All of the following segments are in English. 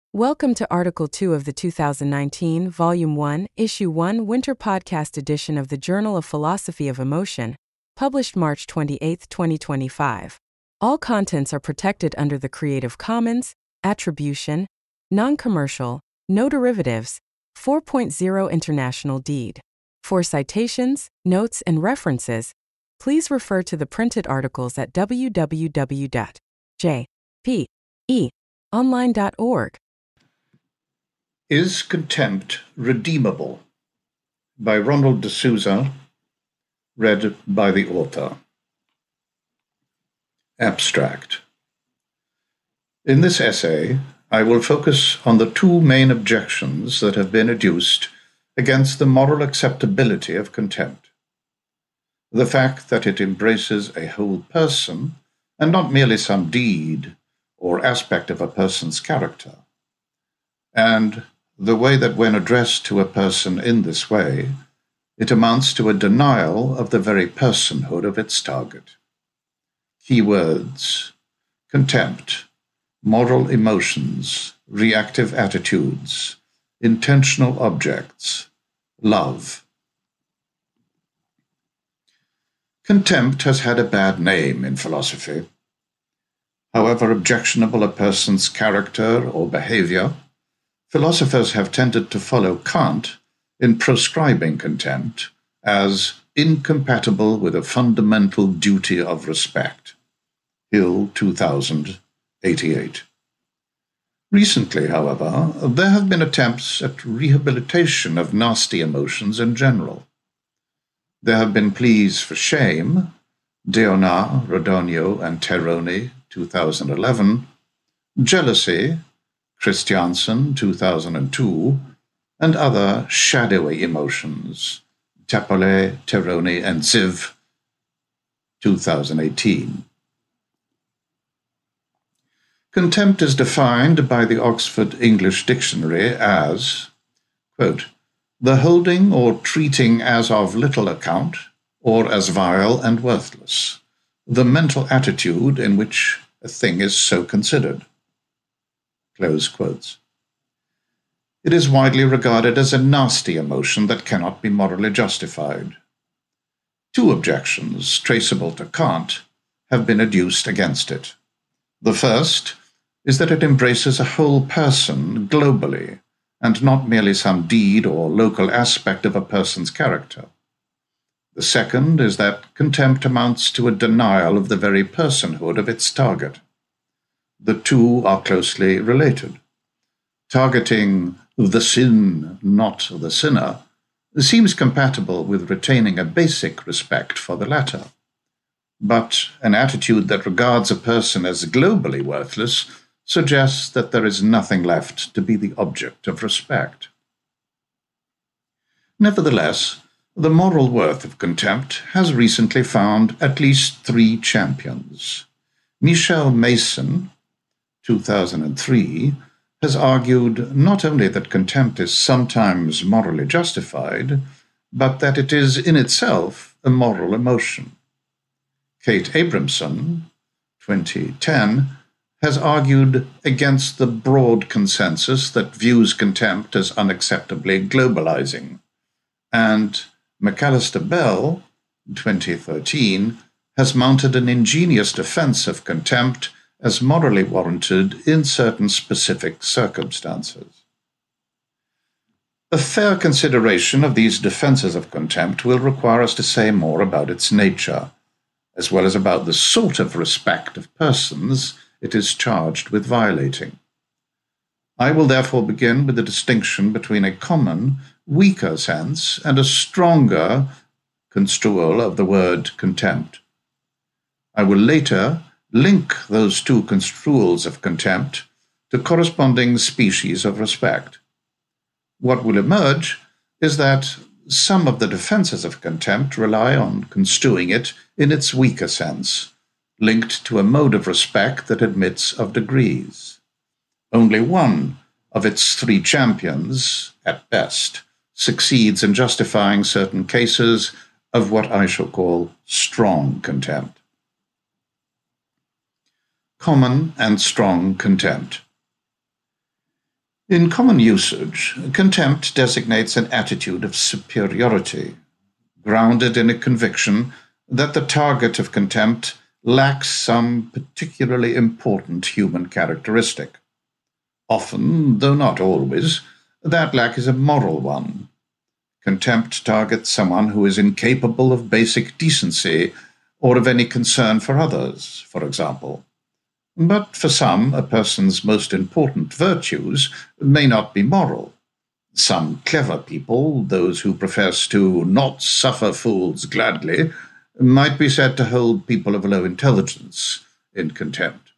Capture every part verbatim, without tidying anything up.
Welcome to Article two of the two thousand nineteen, Volume one, Issue one Winter Podcast edition of the Journal of Philosophy of Emotion, published March twenty-eighth, twenty twenty-five. All contents are protected under the Creative Commons, Attribution, Non-Commercial, No Derivatives, four point oh International Deed. For citations, notes, and references, please refer to the printed articles at w w w dot j p e online dot org. Is Contempt Redeemable? By Ronald D'Souza, read by the author. Abstract. In this essay, I will focus on the two main objections that have been adduced against the moral acceptability of contempt. The fact that it embraces a whole person and not merely some deed or aspect of a person's character, and the way that when addressed to a person in this way, it amounts to a denial of the very personhood of its target. Key words: contempt, moral emotions, reactive attitudes, intentional objects, love. Contempt has had a bad name in philosophy. However objectionable a person's character or behavior, philosophers have tended to follow Kant in proscribing contempt as incompatible with a fundamental duty of respect. Hill, two thousand eighty-eight. Recently, however, there have been attempts at rehabilitation of nasty emotions in general. There have been pleas for shame, Deonat, Rodogno, and Teroni, two thousand eleven, jealousy, Christiansen, two thousand two, and other shadowy emotions, Tapole, Teroni, and Ziv, two thousand eighteen. Contempt is defined by the Oxford English Dictionary as, quote, the holding or treating as of little account, or as vile and worthless, the mental attitude in which a thing is so considered. Close quotes. It is widely regarded as a nasty emotion that cannot be morally justified. Two objections, traceable to Kant, have been adduced against it. The first is that it embraces a whole person globally, and not merely some deed or local aspect of a person's character. The second is that contempt amounts to a denial of the very personhood of its target. The two are closely related. Targeting the sin, not the sinner, seems compatible with retaining a basic respect for the latter. But an attitude that regards a person as globally worthless suggests that there is nothing left to be the object of respect. Nevertheless, the moral worth of contempt has recently found at least three champions. Michel Mason, two thousand three, has argued not only that contempt is sometimes morally justified, but that it is in itself a moral emotion. Kate Abramson, twenty ten, has argued against the broad consensus that views contempt as unacceptably globalizing, and McAllister Bell, twenty thirteen, has mounted an ingenious defense of contempt as morally warranted in certain specific circumstances. A fair consideration of these defenses of contempt will require us to say more about its nature, as well as about the sort of respect of persons it is charged with violating. I will therefore begin with the distinction between a common, weaker sense and a stronger construal of the word contempt. I will later link those two construals of contempt to corresponding species of respect. What will emerge is that some of the defenses of contempt rely on construing it in its weaker sense, linked to a mode of respect that admits of degrees. Only one of its three champions, at best, succeeds in justifying certain cases of what I shall call strong contempt. Common and strong contempt. In common usage, contempt designates an attitude of superiority, grounded in a conviction that the target of contempt lacks some particularly important human characteristic. Often, though not always, that lack is a moral one. Contempt targets someone who is incapable of basic decency or of any concern for others, for example. But for some, a person's most important virtues may not be moral. Some clever people, those who profess to not suffer fools gladly, might be said to hold people of low intelligence in contempt.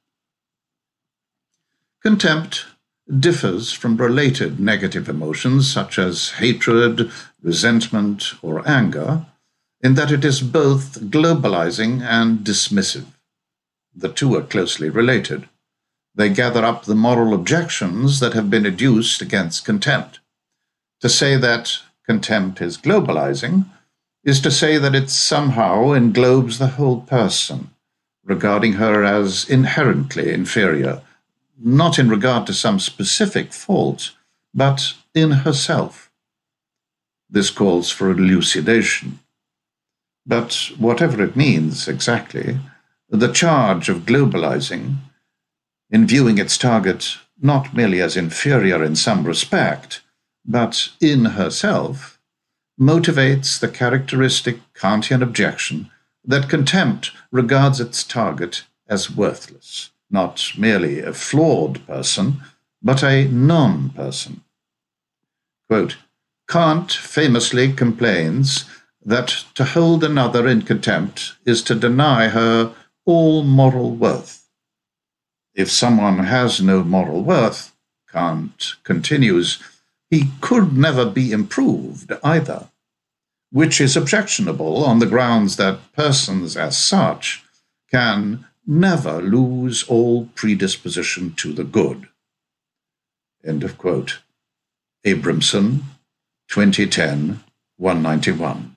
Contempt differs from related negative emotions such as hatred, resentment, or anger, in that it is both globalizing and dismissive. The two are closely related. They gather up the moral objections that have been adduced against contempt. To say that contempt is globalizing is to say that it somehow englobes the whole person, regarding her as inherently inferior, not in regard to some specific fault, but in herself. This calls for elucidation. But whatever it means exactly, the charge of globalizing, in viewing its target not merely as inferior in some respect, but in herself, motivates the characteristic Kantian objection that contempt regards its target as worthless, not merely a flawed person, but a non-person. Quote, Kant famously complains that to hold another in contempt is to deny her all moral worth. If someone has no moral worth, Kant continues, he could never be improved either, which is objectionable on the grounds that persons as such can never lose all predisposition to the good. End of quote. Abramson, twenty ten, one ninety-one.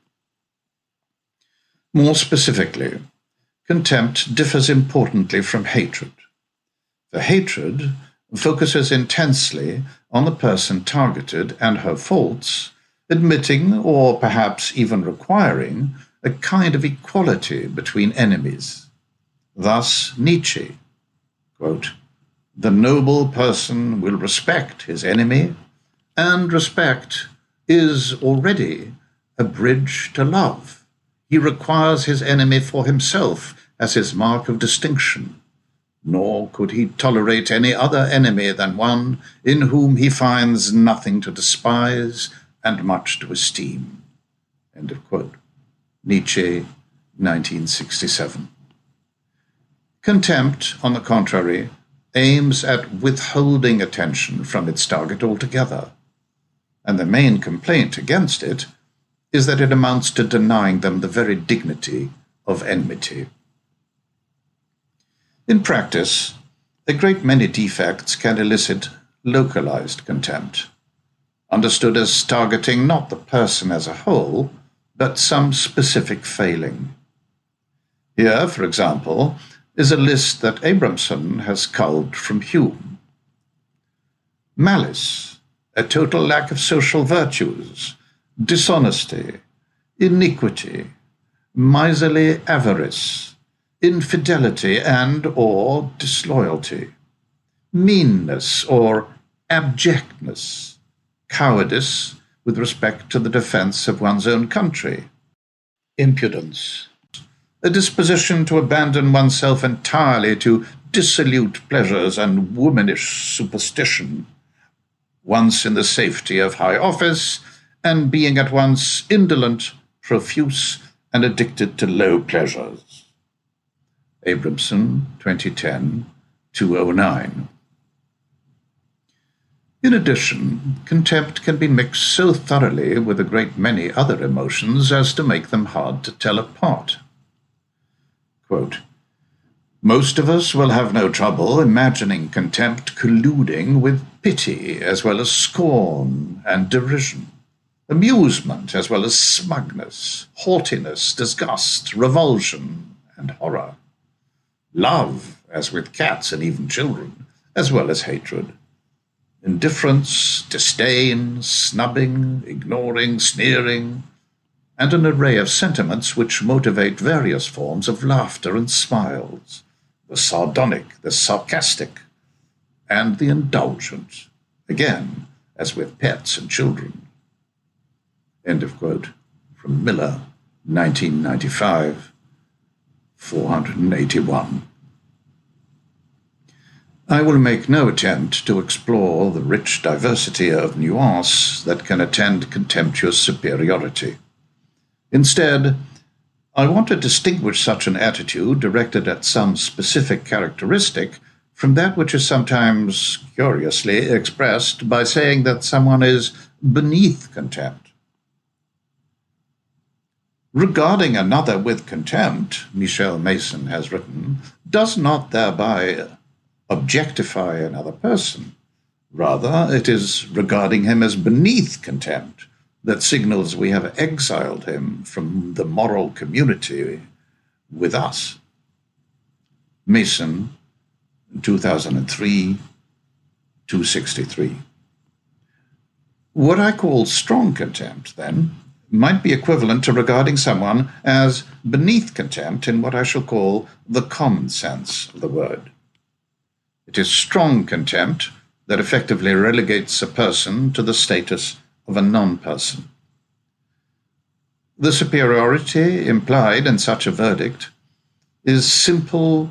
More specifically, contempt differs importantly from hatred. For hatred focuses intensely on the person targeted and her faults, admitting or perhaps even requiring a kind of equality between enemies. Thus Nietzsche, quote, the noble person will respect his enemy, and respect is already a bridge to love. He requires his enemy for himself as his mark of distinction, nor could he tolerate any other enemy than one in whom he finds nothing to despise and much to esteem. End of quote. Nietzsche, nineteen sixty-seven. Contempt, on the contrary, aims at withholding attention from its target altogether, and the main complaint against it is that it amounts to denying them the very dignity of enmity. In practice, a great many defects can elicit localized contempt, understood as targeting not the person as a whole, but some specific failing. Here, for example, is a list that Abramson has culled from Hume. Malice, a total lack of social virtues, dishonesty, iniquity, miserly avarice, infidelity and or disloyalty, meanness or abjectness, cowardice with respect to the defense of one's own country, impudence, a disposition to abandon oneself entirely to dissolute pleasures and womanish superstition, once in the safety of high office, and being at once indolent, profuse, and addicted to low pleasures. Abramson, twenty ten, two oh nine. In addition, contempt can be mixed so thoroughly with a great many other emotions as to make them hard to tell apart. Quote, most of us will have no trouble imagining contempt colluding with pity as well as scorn and derision, amusement as well as smugness, haughtiness, disgust, revulsion, and horror, love, as with cats and even children, as well as hatred. indifference, disdain, snubbing, ignoring, sneering, and an array of sentiments which motivate various forms of laughter and smiles, the sardonic, the sarcastic, and the indulgent, again, as with pets and children. End of quote. From Miller, nineteen ninety-five, four hundred eighty-one. I will make no attempt to explore the rich diversity of nuance that can attend contemptuous superiority. Instead, I want to distinguish such an attitude directed at some specific characteristic from that which is sometimes curiously expressed by saying that someone is beneath contempt. Regarding another with contempt, Michel Mason has written, does not thereby objectify another person. Rather, it is regarding him as beneath contempt that signals we have exiled him from the moral community with us. Mason, two thousand three, two sixty-three. What I call strong contempt, then, might be equivalent to regarding someone as beneath contempt in what I shall call the common sense of the word. It is strong contempt that effectively relegates a person to the status of a non-person. The superiority implied in such a verdict is simple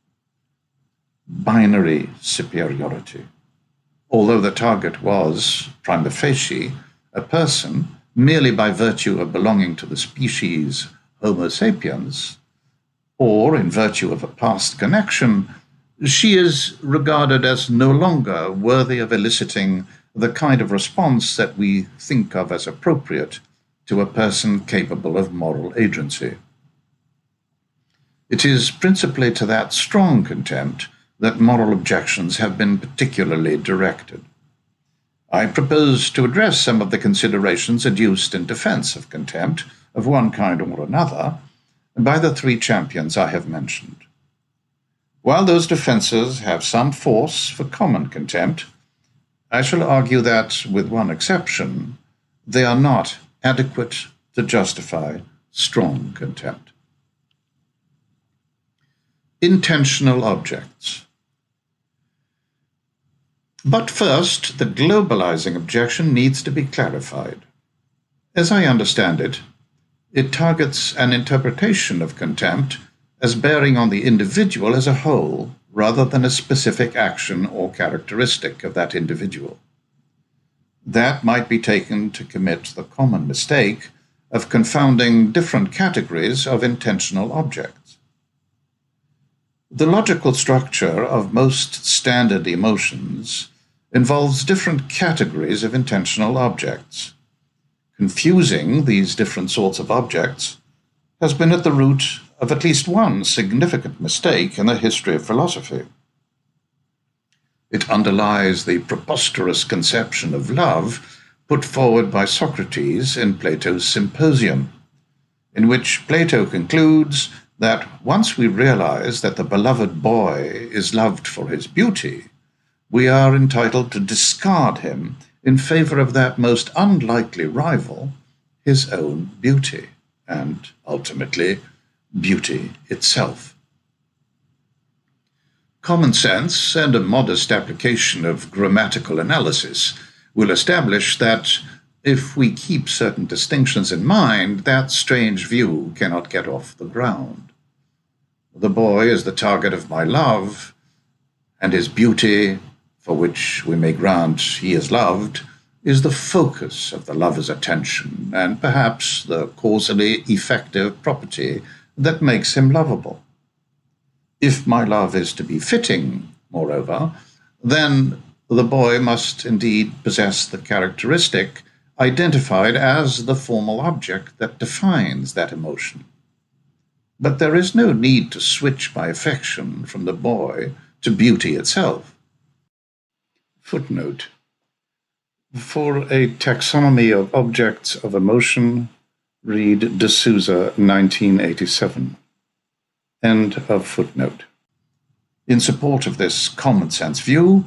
binary superiority. Although the target was, prima facie, a person, merely by virtue of belonging to the species Homo sapiens, or in virtue of a past connection, she is regarded as no longer worthy of eliciting the kind of response that we think of as appropriate to a person capable of moral agency. It is principally to that strong contempt that moral objections have been particularly directed. I propose to address some of the considerations adduced in defense of contempt, of one kind or another, by the three champions I have mentioned. While those defenses have some force for common contempt, I shall argue that, with one exception, they are not adequate to justify strong contempt. Intentional objects. But first, the globalizing objection needs to be clarified. As I understand it, it targets an interpretation of contempt as bearing on the individual as a whole, rather than a specific action or characteristic of that individual. That might be taken to commit the common mistake of confounding different categories of intentional objects. The logical structure of most standard emotions involves different categories of intentional objects. Confusing these different sorts of objects has been at the root of at least one significant mistake in the history of philosophy. It underlies the preposterous conception of love put forward by Socrates in Plato's Symposium, in which Plato concludes that once we realize that the beloved boy is loved for his beauty, we are entitled to discard him in favor of that most unlikely rival, his own beauty, and ultimately, beauty itself. Common sense and a modest application of grammatical analysis will establish that if we keep certain distinctions in mind, that strange view cannot get off the ground. The boy is the target of my love, and his beauty, for which we may grant he is loved, is the focus of the lover's attention, and perhaps the causally effective property that makes him lovable. If my love is to be fitting, moreover, then the boy must indeed possess the characteristic identified as the formal object that defines that emotion. But there is no need to switch my affection from the boy to beauty itself. Footnote. For a taxonomy of objects of emotion, read De Souza, nineteen eighty-seven. End of footnote. In support of this common sense view,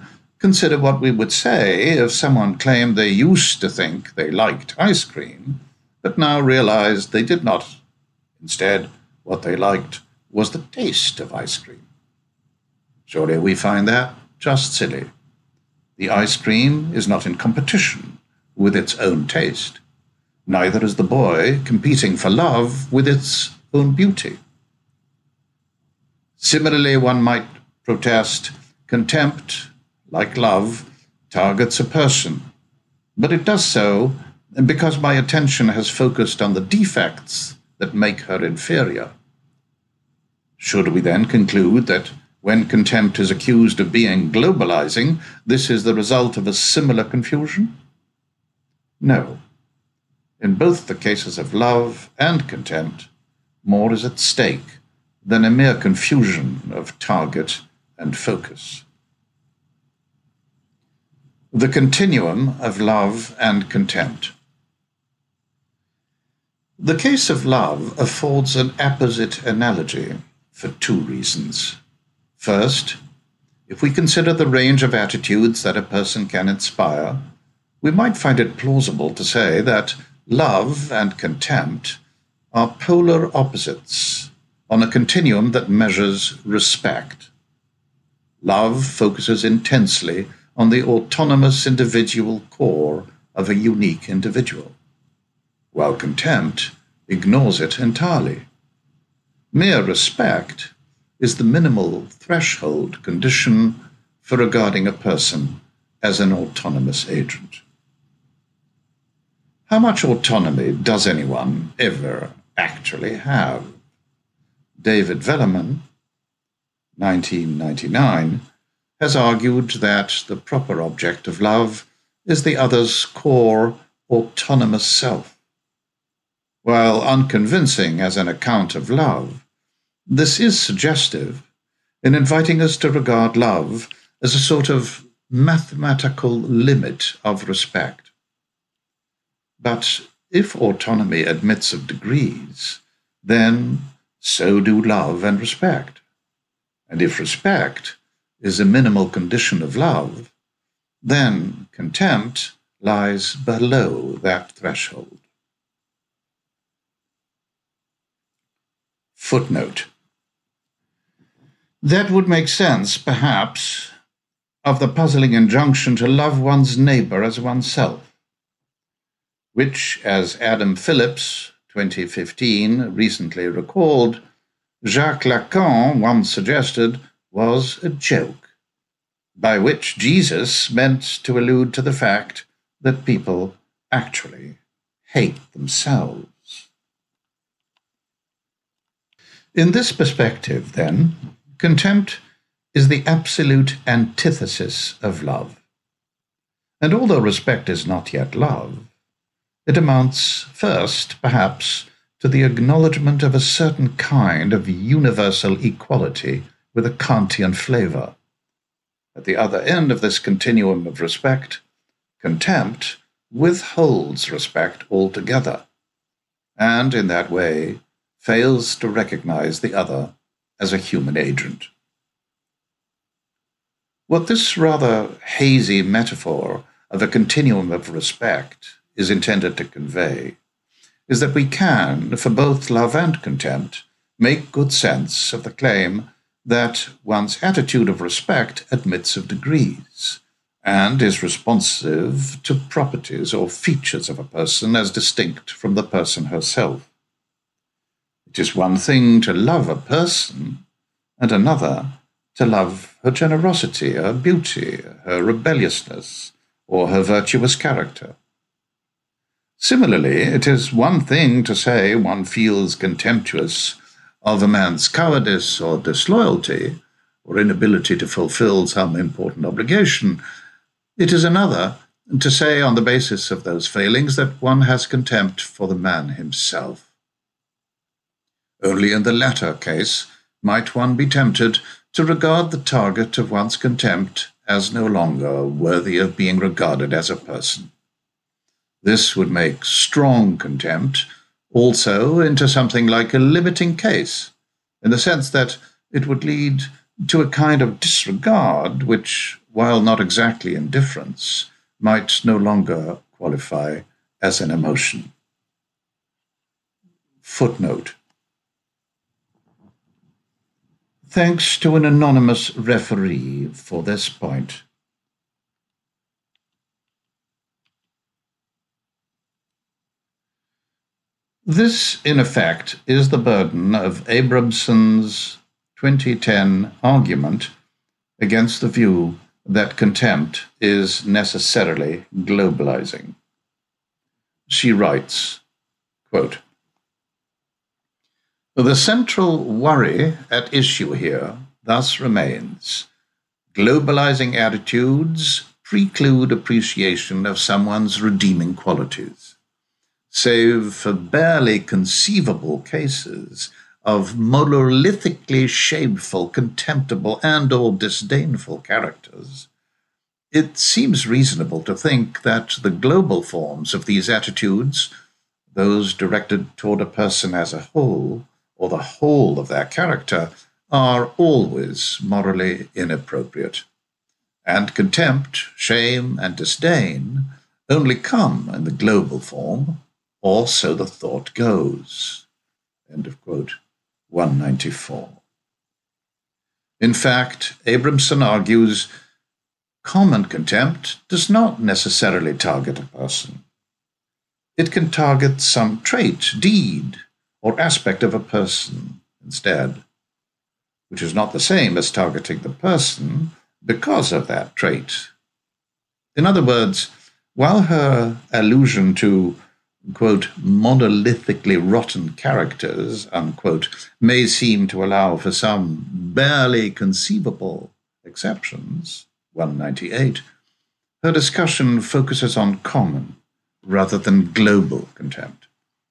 Consider what we would say if someone claimed they used to think they liked ice cream, but now realized they did not. Instead, what they liked was the taste of ice cream. Surely we find that just silly. The ice cream is not in competition with its own taste. Neither is the boy competing for love with its own beauty. Similarly, one might protest contempt, like love, targets a person, but it does so because my attention has focused on the defects that make her inferior. Should we then conclude that when contempt is accused of being globalizing, this is the result of a similar confusion? No. In both the cases of love and contempt, more is at stake than a mere confusion of target and focus. The continuum of love and contempt. The case of love affords an apposite analogy for two reasons. First, if we consider the range of attitudes that a person can inspire, we might find it plausible to say that love and contempt are polar opposites on a continuum that measures respect. Love focuses intensely on the autonomous individual core of a unique individual, while contempt ignores it entirely. Mere respect is the minimal threshold condition for regarding a person as an autonomous agent. How much autonomy does anyone ever actually have? David Velleman, nineteen ninety-nine, has argued that the proper object of love is the other's core autonomous self. While unconvincing as an account of love, this is suggestive in inviting us to regard love as a sort of mathematical limit of respect. But if autonomy admits of degrees, then so do love and respect. And if respect is a minimal condition of love, then contempt lies below that threshold. Footnote. That would make sense, perhaps, of the puzzling injunction to love one's neighbor as oneself, which, as Adam Phillips, twenty fifteen, recently recalled, Jacques Lacan once suggested was a joke, by which Jesus meant to allude to the fact that people actually hate themselves. In this perspective, then, contempt is the absolute antithesis of love. And although respect is not yet love, it amounts first, perhaps, to the acknowledgement of a certain kind of universal equality with a Kantian flavor. At the other end of this continuum of respect, contempt withholds respect altogether, and in that way fails to recognize the other as a human agent. What this rather hazy metaphor of a continuum of respect is intended to convey is that we can, for both love and contempt, make good sense of the claim that one's attitude of respect admits of degrees and is responsive to properties or features of a person as distinct from the person herself. It is one thing to love a person, and another to love her generosity, her beauty, her rebelliousness, or her virtuous character. Similarly, it is one thing to say one feels contemptuous of a man's cowardice or disloyalty, or inability to fulfill some important obligation. It is another to say on the basis of those failings that one has contempt for the man himself. Only in the latter case might one be tempted to regard the target of one's contempt as no longer worthy of being regarded as a person. This would make strong contempt also into something like a limiting case, in the sense that it would lead to a kind of disregard which while not exactly indifference, might no longer qualify as an emotion. Footnote. Thanks to an anonymous referee for this point. This, in effect, is the burden of Abramson's twenty ten argument against the view that contempt is necessarily globalizing. She writes, quote, "The central worry at issue here thus remains: globalizing attitudes preclude appreciation of someone's redeeming qualities. Save for barely conceivable cases of monolithically shameful, contemptible, and or disdainful characters, it seems reasonable to think that the global forms of these attitudes, those directed toward a person as a whole, or the whole of their character, are always morally inappropriate. And contempt, shame, and disdain only come in the global form, or so the thought goes." End of quote. one ninety-four. In fact, Abramson argues common contempt does not necessarily target a person. It can target some trait, deed, or aspect of a person instead, which is not the same as targeting the person because of that trait. In other words, while her allusion to, quote, monolithically rotten characters, unquote, may seem to allow for some barely conceivable exceptions, one ninety-eight, her discussion focuses on common rather than global contempt.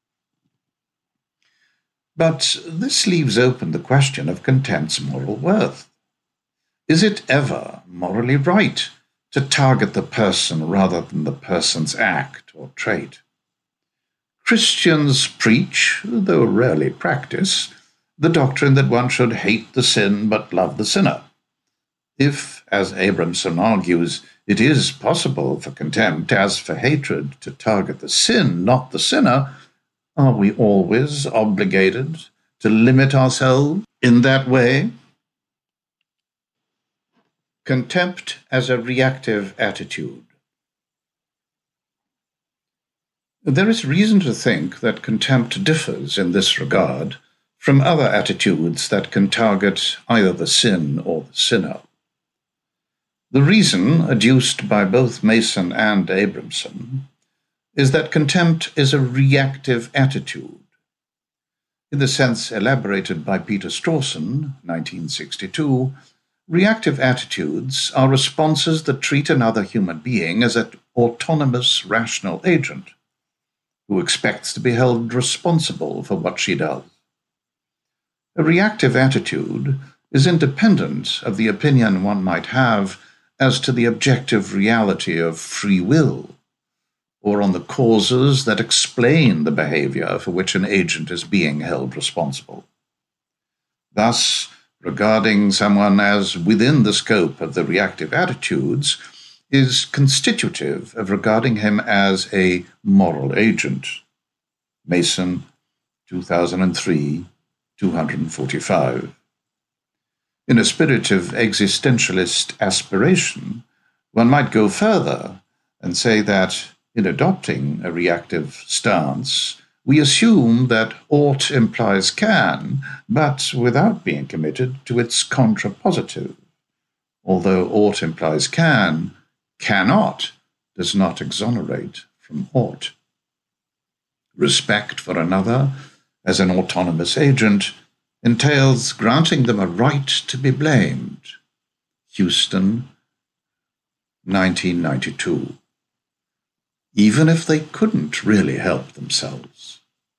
But this leaves open the question of contempt's moral worth. Is it ever morally right to target the person rather than the person's act or trait? Christians preach, though rarely practice, the doctrine that one should hate the sin but love the sinner. If, as Abramson argues, it is possible for contempt, as for hatred, to target the sin, not the sinner, are we always obligated to limit ourselves in that way? Contempt as a reactive attitude. There is reason to think that contempt differs in this regard from other attitudes that can target either the sin or the sinner. The reason, adduced by both Mason and Abramson, is that contempt is a reactive attitude. In the sense elaborated by Peter Strawson, nineteen sixty-two, reactive attitudes are responses that treat another human being as an autonomous, rational agent who expects to be held responsible for what she does. A reactive attitude is independent of the opinion one might have as to the objective reality of free will, or on the causes that explain the behavior for which an agent is being held responsible. Thus, regarding someone as within the scope of the reactive attitudes is constitutive of regarding him as a moral agent. Mason, two thousand three, two forty-five. In a spirit of existentialist aspiration, one might go further and say that, in adopting a reactive stance, we assume that ought implies can, but without being committed to its contrapositive. Although ought implies can, cannot does not exonerate from ought. Respect for another as an autonomous agent entails granting them a right to be blamed. Houston, nineteen ninety-two. Even if they couldn't really help themselves.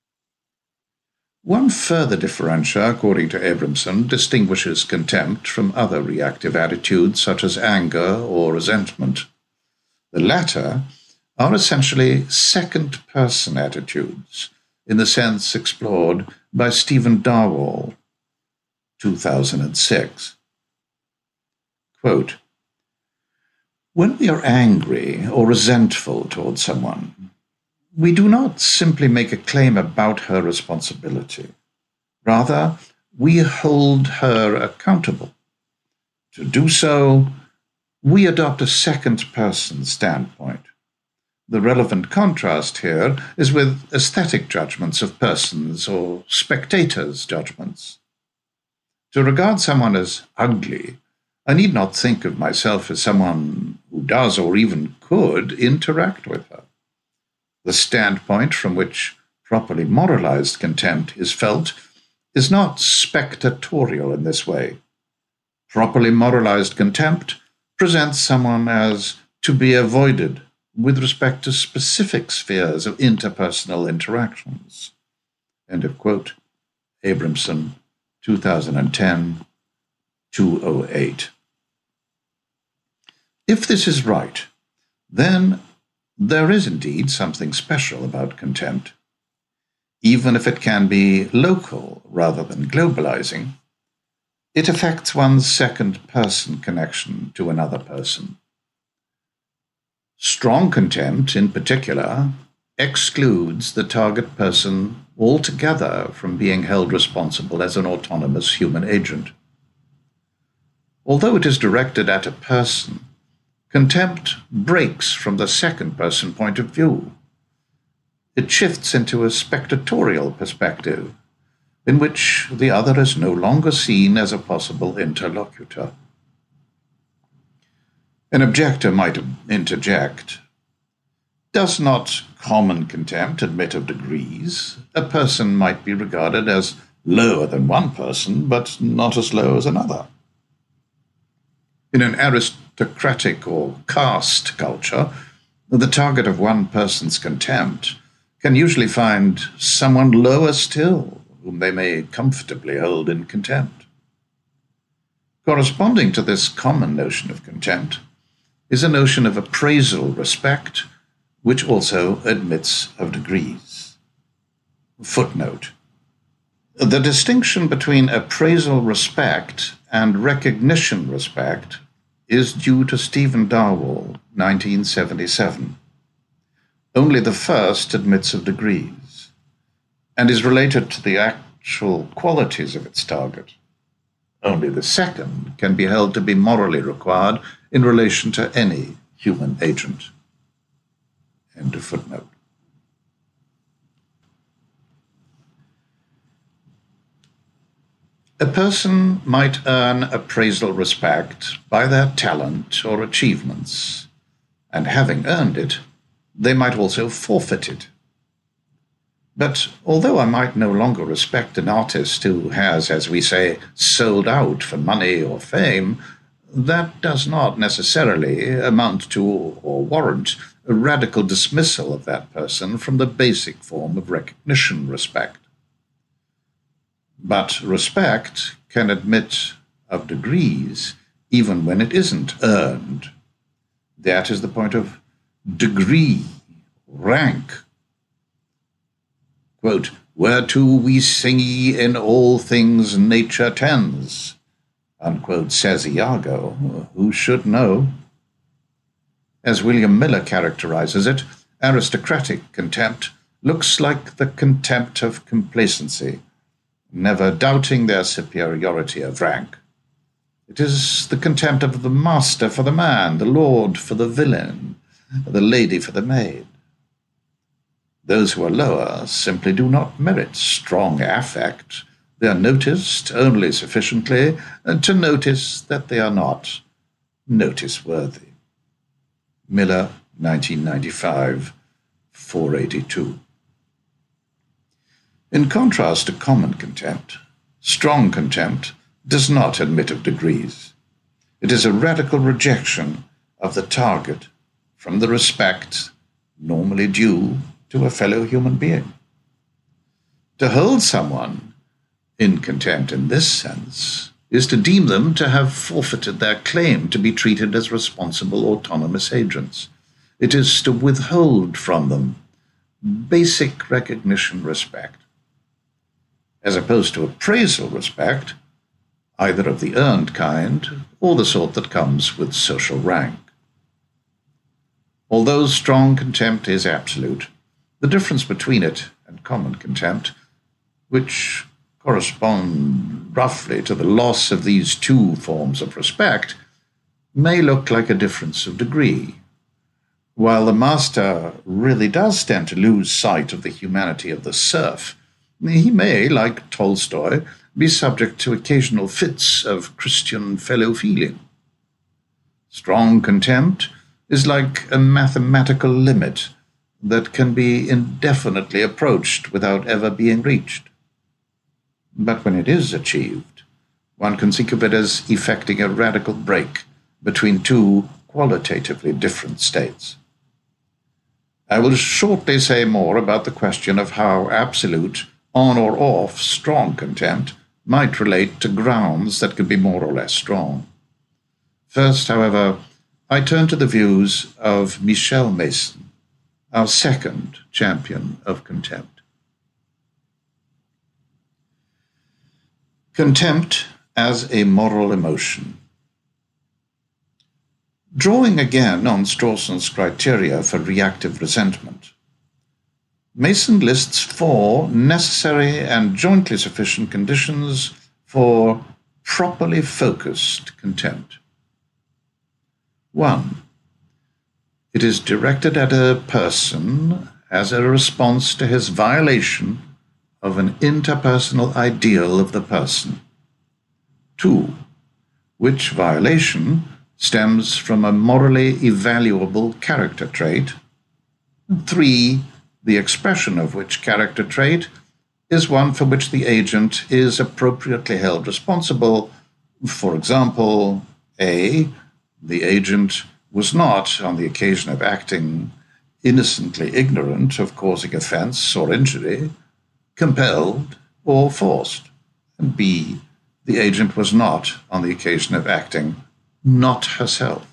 One further differentia, according to Abramson, distinguishes contempt from other reactive attitudes such as anger or resentment. The latter are essentially second-person attitudes, in the sense explored by Stephen Darwall, two thousand six. Quote, When we are angry or resentful towards someone, we do not simply make a claim about her responsibility. Rather, we hold her accountable. To do so, we adopt a second-person standpoint. The relevant contrast here is with aesthetic judgments of persons or spectators' judgments. To regard someone as ugly, I need not think of myself as someone who does or even could interact with her. The standpoint from which properly moralized contempt is felt is not spectatorial in this way. Properly moralized contempt presents someone as to be avoided with respect to specific spheres of interpersonal interactions. End of quote. Abramson, two thousand ten, two oh eight. If this is right, then there is indeed something special about contempt. Even if it can be local rather than globalizing, it affects one's second-person connection to another person. Strong contempt, in particular, excludes the target person altogether from being held responsible as an autonomous human agent. Although it is directed at a person, contempt breaks from the second-person point of view. It shifts into a spectatorial perspective, in which the other is no longer seen as a possible interlocutor. An objector might interject, does not common contempt admit of degrees? A person might be regarded as lower than one person, but not as low as another. In an aristocratic or caste culture, the target of one person's contempt can usually find someone lower still, whom they may comfortably hold in contempt. Corresponding to this common notion of contempt is a notion of appraisal respect, which also admits of degrees. Footnote. The distinction between appraisal respect and recognition respect is due to Stephen Darwall, nineteen seventy-seven. Only the first admits of degrees, and is related to the actual qualities of its target. Only the second can be held to be morally required in relation to any human agent. End of footnote. A person might earn appraisal respect by their talent or achievements, and having earned it, they might also forfeit it. But although I might no longer respect an artist who has, as we say, sold out for money or fame, that does not necessarily amount to or warrant a radical dismissal of that person from the basic form of recognition respect. But respect can admit of degrees even when it isn't earned. That is the point of degree, rank. Quote, whereto we sing ye in all things nature tends, unquote, says Iago, who should know. As William Miller characterizes it, aristocratic contempt looks like the contempt of complacency, never doubting their superiority of rank. It is the contempt of the master for the man, the lord for the villain, the lady for the maid. Those who are lower simply do not merit strong affect. They are noticed only sufficiently to notice that they are not notice-worthy. Miller, nineteen ninety-five, four eighty-two. In contrast to common contempt, strong contempt does not admit of degrees. It is a radical rejection of the target from the respect normally due to a fellow human being. To hold someone in contempt in this sense is to deem them to have forfeited their claim to be treated as responsible autonomous agents. It is to withhold from them basic recognition respect, as opposed to appraisal respect, either of the earned kind or the sort that comes with social rank. Although strong contempt is absolute, the difference between it and common contempt, which correspond roughly to the loss of these two forms of respect, may look like a difference of degree. While the master really does tend to lose sight of the humanity of the serf, he may, like Tolstoy, be subject to occasional fits of Christian fellow-feeling. Strong contempt is like a mathematical limit that can be indefinitely approached without ever being reached. But when it is achieved, one can think of it as effecting a radical break between two qualitatively different states. I will shortly say more about the question of how absolute, on or off, strong contempt might relate to grounds that could be more or less strong. First, however, I turn to the views of Michel Mason, our second champion of contempt. Contempt as a moral emotion. Drawing again on Strawson's criteria for reactive resentment, Mason lists four necessary and jointly sufficient conditions for properly focused contempt. One, it is directed at a person as a response to his violation of an interpersonal ideal of the person. Two, which violation stems from a morally evaluable character trait. And three, the expression of which character trait is one for which the agent is appropriately held responsible. For example, A, the agent was not, on the occasion of acting, innocently ignorant of causing offense or injury, compelled or forced. And B, the agent was not, on the occasion of acting, not herself.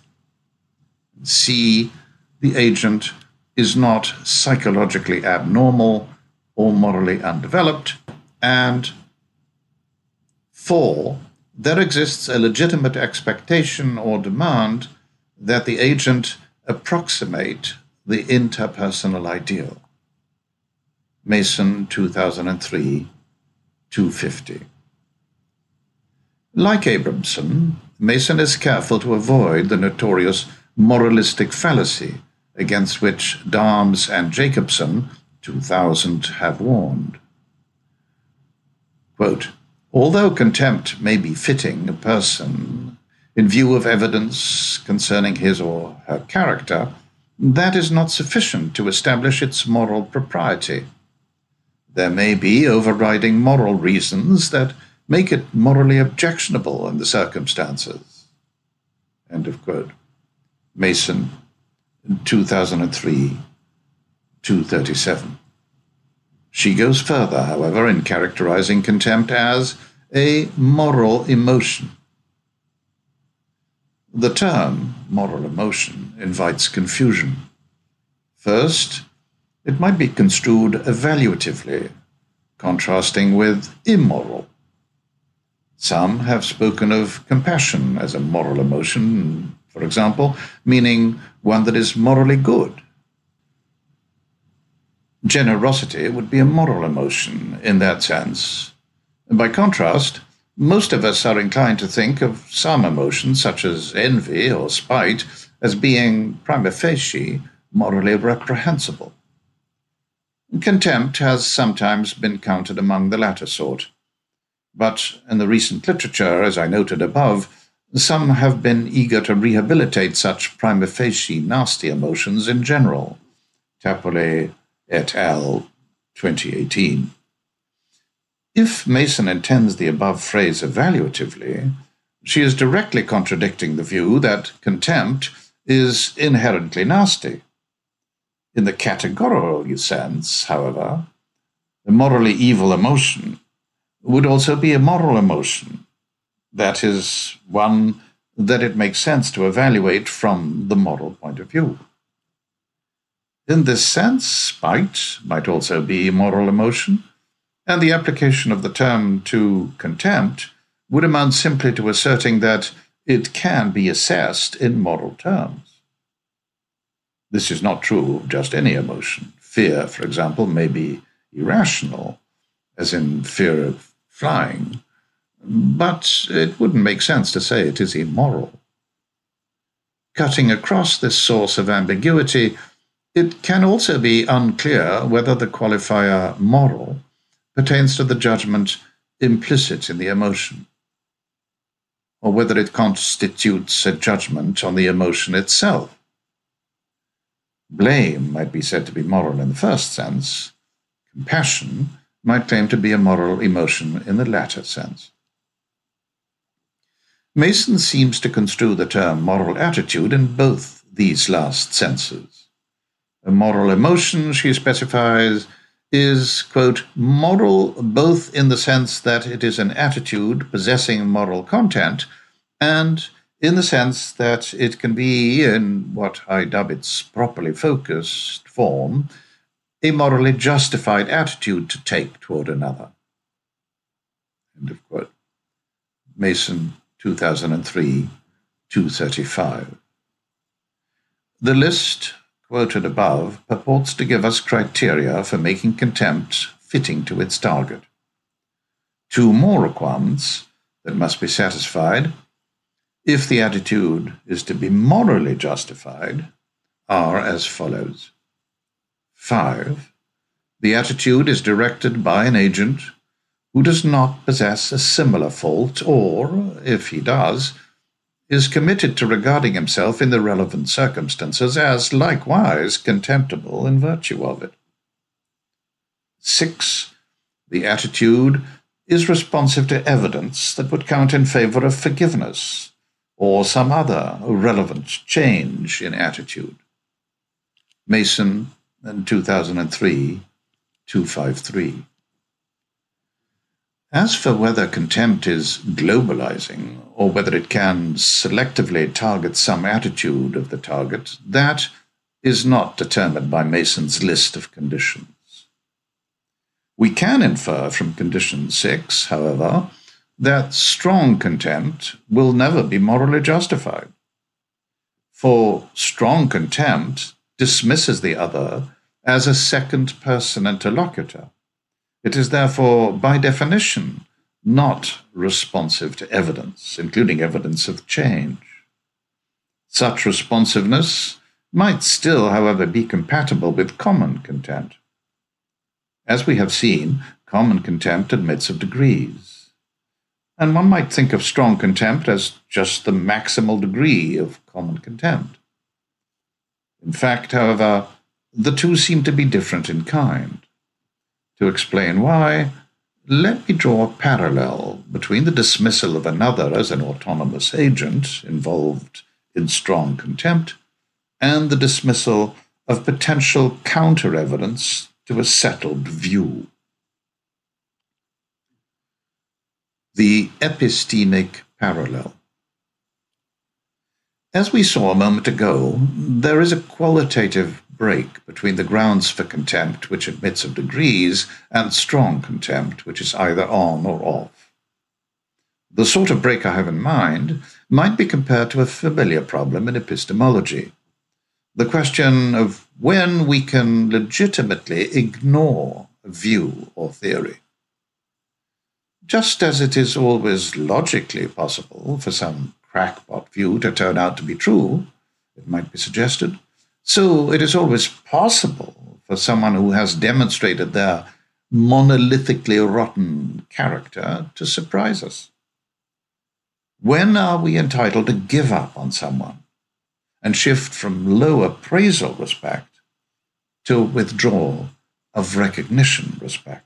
C, the agent is not psychologically abnormal or morally undeveloped. And four, there exists a legitimate expectation or demand that the agent approximate the interpersonal ideal. Mason, two thousand three, two fifty. Like Abramson, Mason is careful to avoid the notorious moralistic fallacy against which Dahms and Jacobson, two thousand, have warned. Quote, although contempt may be fitting a person in view of evidence concerning his or her character, that is not sufficient to establish its moral propriety. There may be overriding moral reasons that make it morally objectionable in the circumstances. End of quote. Mason, two thousand three, two thirty-seven. She goes further, however, in characterizing contempt as a moral emotion. The term moral emotion invites confusion. First, it might be construed evaluatively, contrasting with immoral. Some have spoken of compassion as a moral emotion, for example, meaning one that is morally good. Generosity would be a moral emotion in that sense. By contrast, most of us are inclined to think of some emotions, such as envy or spite, as being prima facie morally reprehensible. Contempt has sometimes been counted among the latter sort. But in the recent literature, as I noted above, some have been eager to rehabilitate such prima facie nasty emotions in general. Tapole et al., twenty eighteen. If Mason intends the above phrase evaluatively, she is directly contradicting the view that contempt is inherently nasty. In the categorical sense, however, the morally evil emotion would also be a moral emotion. That is, one that it makes sense to evaluate from the moral point of view. In this sense, spite might also be a moral emotion, and the application of the term to contempt would amount simply to asserting that it can be assessed in moral terms. This is not true of just any emotion. Fear, for example, may be irrational, as in fear of flying, but it wouldn't make sense to say it is immoral. Cutting across this source of ambiguity, it can also be unclear whether the qualifier moral pertains to the judgment implicit in the emotion, or whether it constitutes a judgment on the emotion itself. Blame might be said to be moral in the first sense. Compassion might claim to be a moral emotion in the latter sense. Mason seems to construe the term moral attitude in both these last senses. A moral emotion, she specifies, is, quote, moral both in the sense that it is an attitude possessing moral content and in the sense that it can be, in what I dub its properly focused form, a morally justified attitude to take toward another. End of quote. Mason, two thousand three, two thirty-five. The list quoted above purports to give us criteria for making contempt fitting to its target. Two more requirements that must be satisfied if the attitude is to be morally justified are as follows. Five, the attitude is directed by an agent who does not possess a similar fault or, if he does, is committed to regarding himself in the relevant circumstances as likewise contemptible in virtue of it. Six, the attitude is responsive to evidence that would count in favor of forgiveness or some other relevant change in attitude. Mason, two thousand three, two fifty-three. As for whether contempt is globalizing or whether it can selectively target some attitude of the target, that is not determined by Mason's list of conditions. We can infer from condition six, however, that strong contempt will never be morally justified. For strong contempt dismisses the other as a second-person interlocutor. It is therefore, by definition, not responsive to evidence, including evidence of change. Such responsiveness might still, however, be compatible with common contempt. As we have seen, common contempt admits of degrees, and one might think of strong contempt as just the maximal degree of common contempt. In fact, however, the two seem to be different in kind. To explain why, let me draw a parallel between the dismissal of another as an autonomous agent involved in strong contempt and the dismissal of potential counter-evidence to a settled view. The epistemic parallel. As we saw a moment ago, there is a qualitative break between the grounds for contempt, which admits of degrees, and strong contempt, which is either on or off. The sort of break I have in mind might be compared to a familiar problem in epistemology, the question of when we can legitimately ignore a view or theory. Just as it is always logically possible for some crackpot view to turn out to be true, it might be suggested, so it is always possible for someone who has demonstrated their monolithically rotten character to surprise us. When are we entitled to give up on someone and shift from low appraisal respect to withdrawal of recognition respect?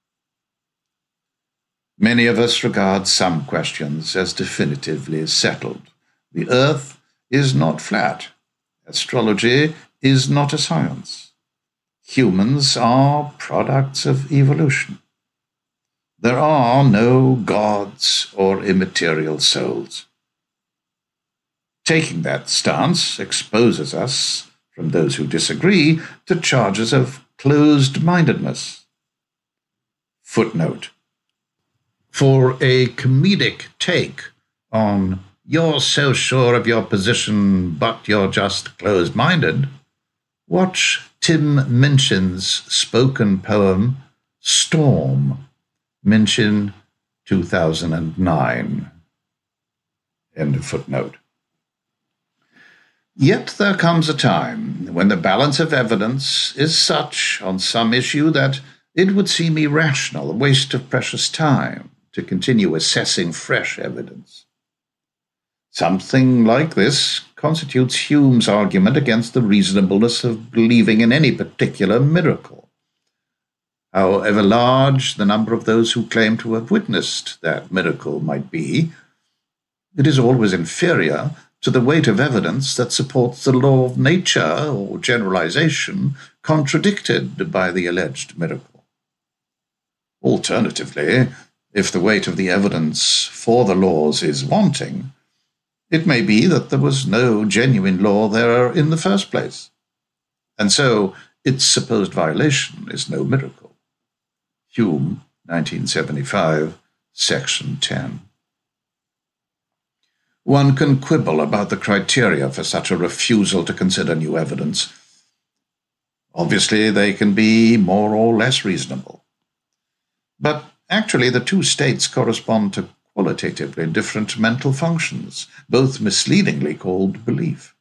Many of us regard some questions as definitively settled. The earth is not flat. Astrology is not a science. Humans are products of evolution. There are no gods or immaterial souls. Taking that stance exposes us, from those who disagree, to charges of closed-mindedness. Footnote. For a comedic take on "you're so sure of your position, but you're just closed-minded," Watch Tim Minchin's spoken poem, Storm, Minchin, two thousand nine. End of footnote. Yet there comes a time when the balance of evidence is such on some issue that it would seem irrational, a waste of precious time, to continue assessing fresh evidence. Something like this constitutes Hume's argument against the reasonableness of believing in any particular miracle. However large the number of those who claim to have witnessed that miracle might be, it is always inferior to the weight of evidence that supports the law of nature or generalization contradicted by the alleged miracle. Alternatively, if the weight of the evidence for the laws is wanting, it may be that there was no genuine law there in the first place, and so its supposed violation is no miracle. Hume, nineteen seventy-five, Section ten. One can quibble about the criteria for such a refusal to consider new evidence. Obviously, they can be more or less reasonable. But actually, the two states correspond to qualitatively different mental functions, both misleadingly called belief.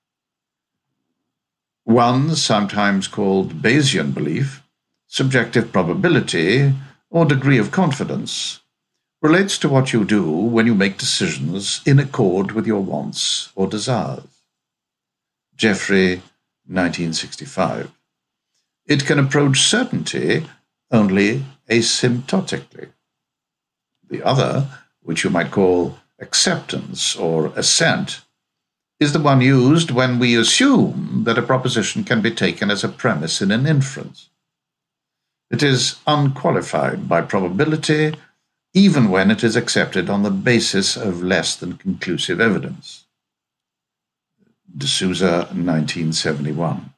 One, sometimes called Bayesian belief, subjective probability, or degree of confidence, relates to what you do when you make decisions in accord with your wants or desires. Jeffrey, nineteen sixty-five. It can approach certainty only asymptotically. The other, which you might call acceptance or assent, is the one used when we assume that a proposition can be taken as a premise in an inference. It is unqualified by probability, even when it is accepted on the basis of less than conclusive evidence. D'Souza, nineteen seventy-one.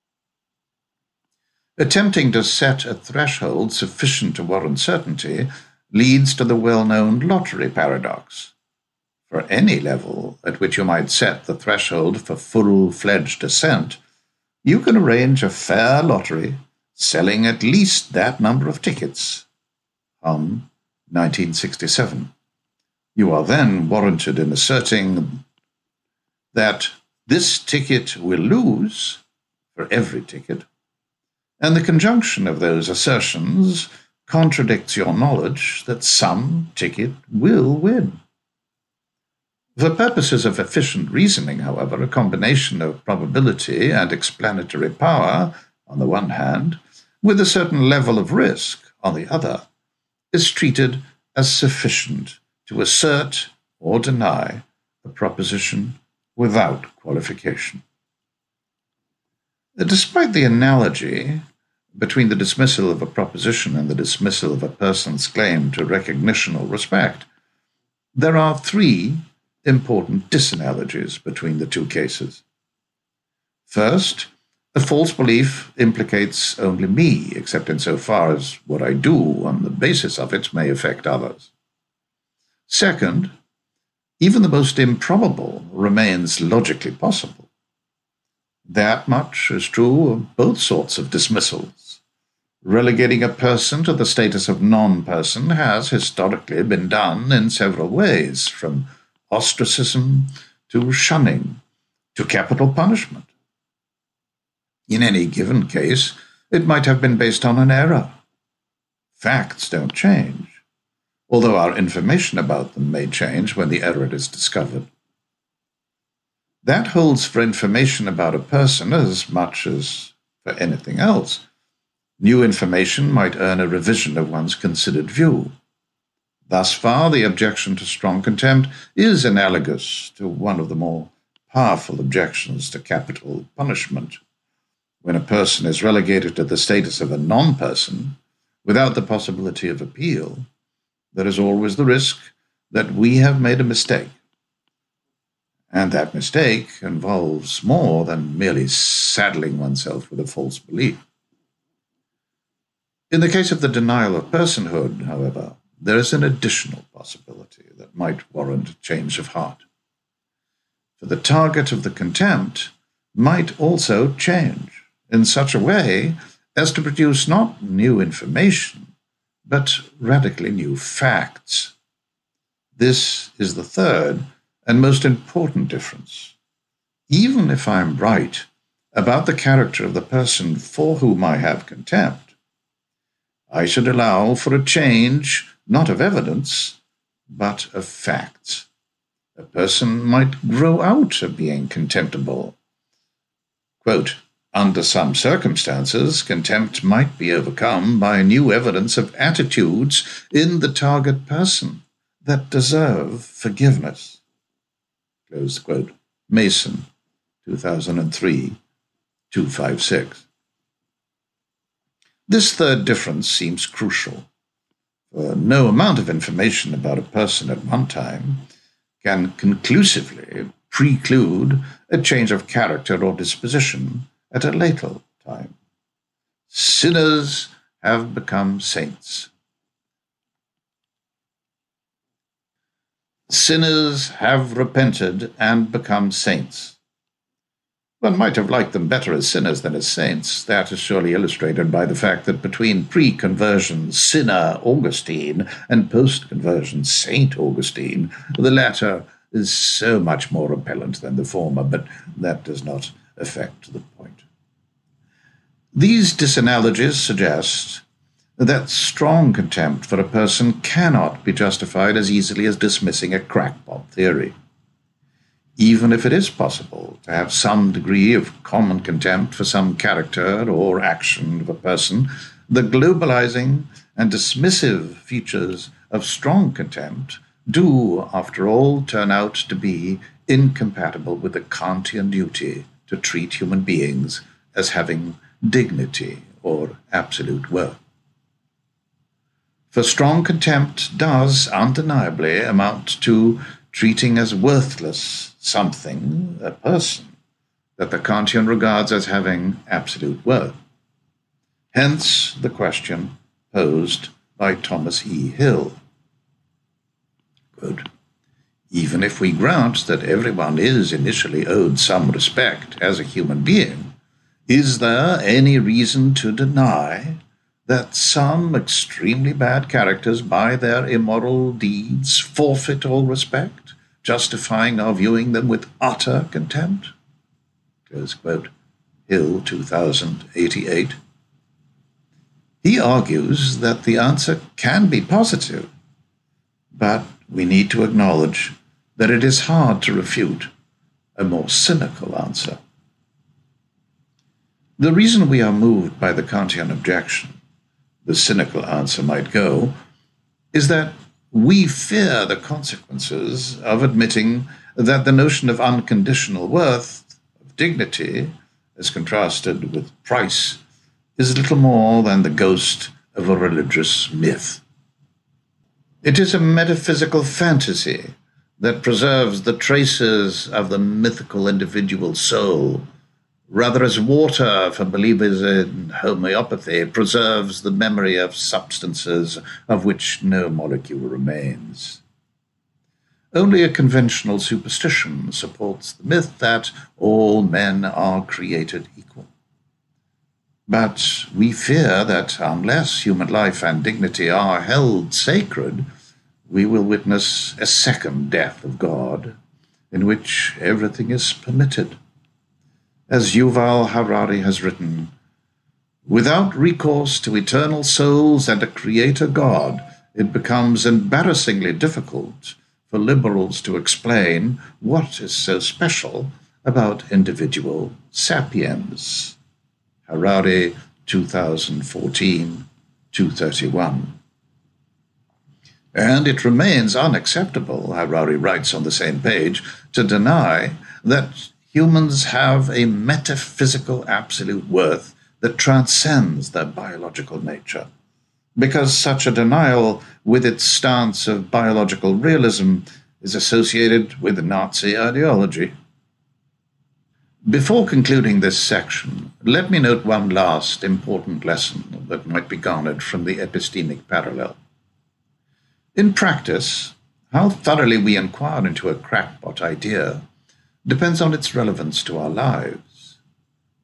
Attempting to set a threshold sufficient to warrant certainty leads to the well-known lottery paradox. For any level at which you might set the threshold for full-fledged assent, you can arrange a fair lottery selling at least that number of tickets. Hum, nineteen sixty-seven. You are then warranted in asserting that this ticket will lose for every ticket, and the conjunction of those assertions contradicts your knowledge that some ticket will win. For purposes of efficient reasoning, however, a combination of probability and explanatory power, on the one hand, with a certain level of risk, on the other, is treated as sufficient to assert or deny a proposition without qualification. Despite the analogy between the dismissal of a proposition and the dismissal of a person's claim to recognition or respect, there are three important disanalogies between the two cases. First, a false belief implicates only me, except insofar as what I do on the basis of it may affect others. Second, even the most improbable remains logically possible. That much is true of both sorts of dismissals. Relegating a person to the status of non-person has historically been done in several ways, from ostracism to shunning to capital punishment. In any given case, it might have been based on an error. Facts don't change, although our information about them may change when the error is discovered. That holds for information about a person as much as for anything else. New information might earn a revision of one's considered view. Thus far, the objection to strong contempt is analogous to one of the more powerful objections to capital punishment. When a person is relegated to the status of a non-person, without the possibility of appeal, there is always the risk that we have made a mistake. And that mistake involves more than merely saddling oneself with a false belief. In the case of the denial of personhood, however, there is an additional possibility that might warrant a change of heart. For the target of the contempt, might also change in such a way as to produce not new information, but radically new facts. This is the third and most important difference. Even if I am right about the character of the person for whom I have contempt, I should allow for a change not of evidence, but of facts. A person might grow out of being contemptible. Quote, under some circumstances, contempt might be overcome by new evidence of attitudes in the target person that deserve forgiveness. Close quote. Mason, two thousand three, two fifty-six. This third difference seems crucial, for no amount of information about a person at one time can conclusively preclude a change of character or disposition at a later time. Sinners have become saints. Sinners have repented and become saints. One might have liked them better as sinners than as saints. That is surely illustrated by the fact that between pre-conversion sinner Augustine and post-conversion Saint Augustine, the latter is so much more repellent than the former, but that does not affect the point. These disanalogies suggest that strong contempt for a person cannot be justified as easily as dismissing a crackpot theory. Even if it is possible to have some degree of common contempt for some character or action of a person, the globalizing and dismissive features of strong contempt do, after all, turn out to be incompatible with the Kantian duty to treat human beings as having dignity or absolute worth. For strong contempt does undeniably amount to treating as worthless something, a person, that the Kantian regards as having absolute worth. Hence the question posed by Thomas E. Hill. Quote, even if we grant that everyone is initially owed some respect as a human being, is there any reason to deny that some extremely bad characters by their immoral deeds forfeit all respect, justifying our viewing them with utter contempt? Close quote. Hill, two thousand eighty-eight. He argues that the answer can be positive, but we need to acknowledge that it is hard to refute a more cynical answer. The reason we are moved by the Kantian objection, the cynical answer might go, is that we fear the consequences of admitting that the notion of unconditional worth, of dignity, as contrasted with price, is little more than the ghost of a religious myth. It is a metaphysical fantasy that preserves the traces of the mythical individual soul, rather as water for believers in homeopathy preserves the memory of substances of which no molecule remains. Only a conventional superstition supports the myth that all men are created equal. But we fear that unless human life and dignity are held sacred, we will witness a second death of God, in which everything is permitted. As Yuval Harari has written, without recourse to eternal souls and a creator God, it becomes embarrassingly difficult for liberals to explain what is so special about individual sapiens. Harari, two thousand fourteen, two thirty-one. And it remains unacceptable, Harari writes on the same page, to deny that humans have a metaphysical absolute worth that transcends their biological nature, because such a denial, with its stance of biological realism, is associated with Nazi ideology. Before concluding this section, let me note one last important lesson that might be garnered from the epistemic parallel. In practice, how thoroughly we inquire into a crackpot idea depends on its relevance to our lives.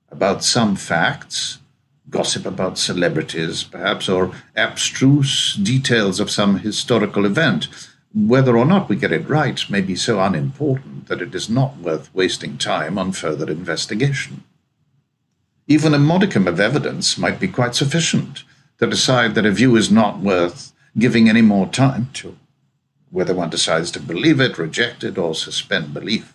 about some facts, gossip about celebrities, perhaps, or abstruse details of some historical event. Whether or not we get it right may be so unimportant that it is not worth wasting time on further investigation. Even a modicum of evidence might be quite sufficient to decide that a view is not worth giving any more time to, whether one decides to believe it, reject it, or suspend belief.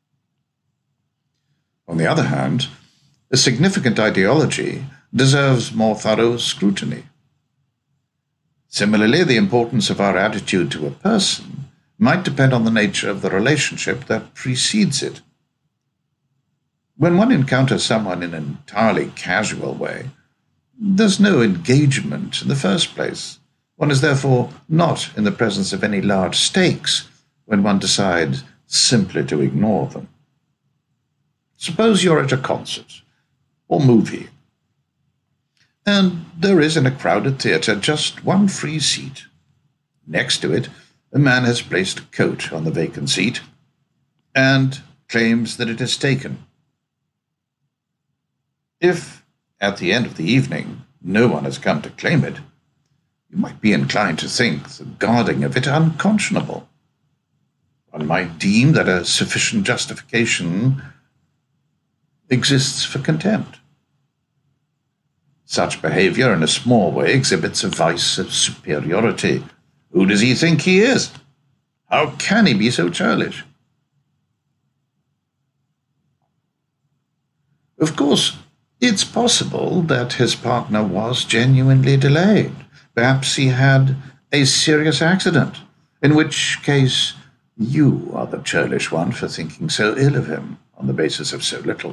On the other hand, a significant ideology deserves more thorough scrutiny. Similarly, the importance of our attitude to a person might depend on the nature of the relationship that precedes it. When one encounters someone in an entirely casual way, there's no engagement in the first place. One is therefore not in the presence of any large stakes when one decides simply to ignore them. Suppose you're at a concert or movie, and there is in a crowded theatre just one free seat. Next to it, a man has placed a coat on the vacant seat and claims that it is taken. If, at the end of the evening, no one has come to claim it, you might be inclined to think the guarding of it unconscionable. One might deem that a sufficient justification exists for contempt. Such behavior, in a small way, exhibits a vice of superiority. Who does he think he is? How can he be so churlish? Of course, it's possible that his partner was genuinely delayed. Perhaps he had a serious accident, in which case you are the churlish one for thinking so ill of him on the basis of so little.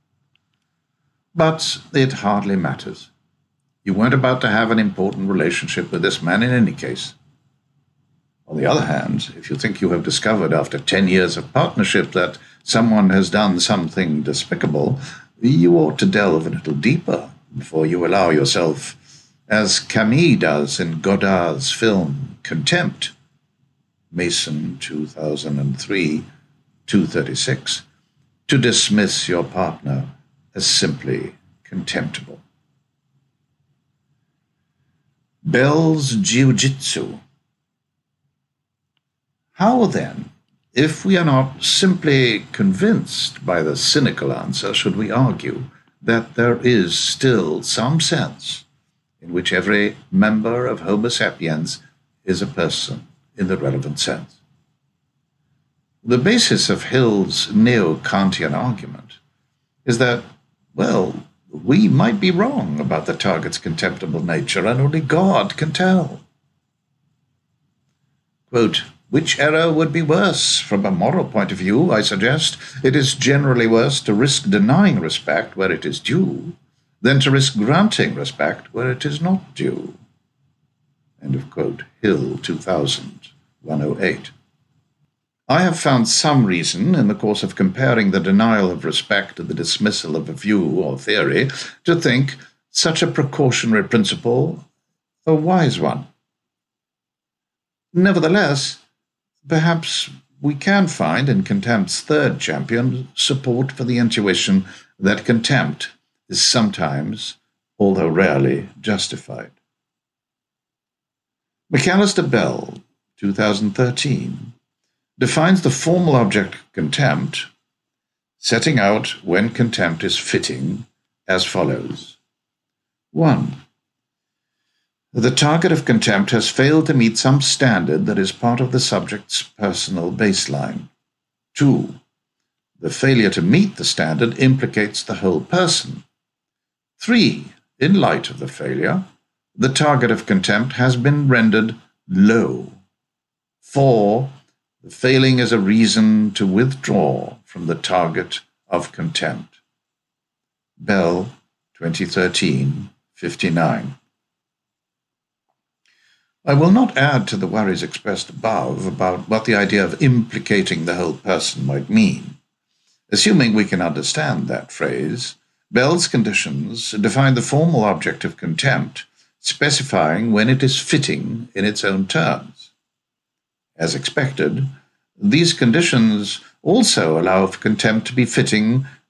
But it hardly matters. You weren't about to have an important relationship with this man in any case. On the other hand, if you think you have discovered after ten years of partnership that someone has done something despicable, you ought to delve a little deeper before you allow yourself, as Camus does in Godard's film Contempt, Mason two thousand three, two thirty-six, to dismiss your partner as simply contemptible. Bell's Jiu-Jitsu. How then, if we are not simply convinced by the cynical answer, should we argue that there is still some sense in which every member of Homo sapiens is a person in the relevant sense? The basis of Hill's neo-Kantian argument is that, well, we might be wrong about the target's contemptible nature, and only God can tell. Quote, which error would be worse? From a moral point of view, I suggest it is generally worse to risk denying respect where it is due than to risk granting respect where it is not due. End of quote. Hill, two thousand, one oh eight. I have found some reason, in the course of comparing the denial of respect to the dismissal of a view or theory, to think such a precautionary principle a wise one. Nevertheless, perhaps we can find in contempt's third champion support for the intuition that contempt is sometimes, although rarely, justified. McAllister Bell, two thousand thirteen, defines the formal object of contempt, setting out when contempt is fitting, as follows. One. The target of contempt has failed to meet some standard that is part of the subject's personal baseline. Two. The failure to meet the standard implicates the whole person. Three. In light of the failure, the target of contempt has been rendered low. Four. The failing is a reason to withdraw from the target of contempt. Bell, twenty thirteen, fifty-nine. I will not add to the worries expressed above about what the idea of implicating the whole person might mean. Assuming we can understand that phrase, Bell's conditions define the formal object of contempt, specifying when it is fitting in its own terms. As expected, these conditions also allow for contempt to be fitting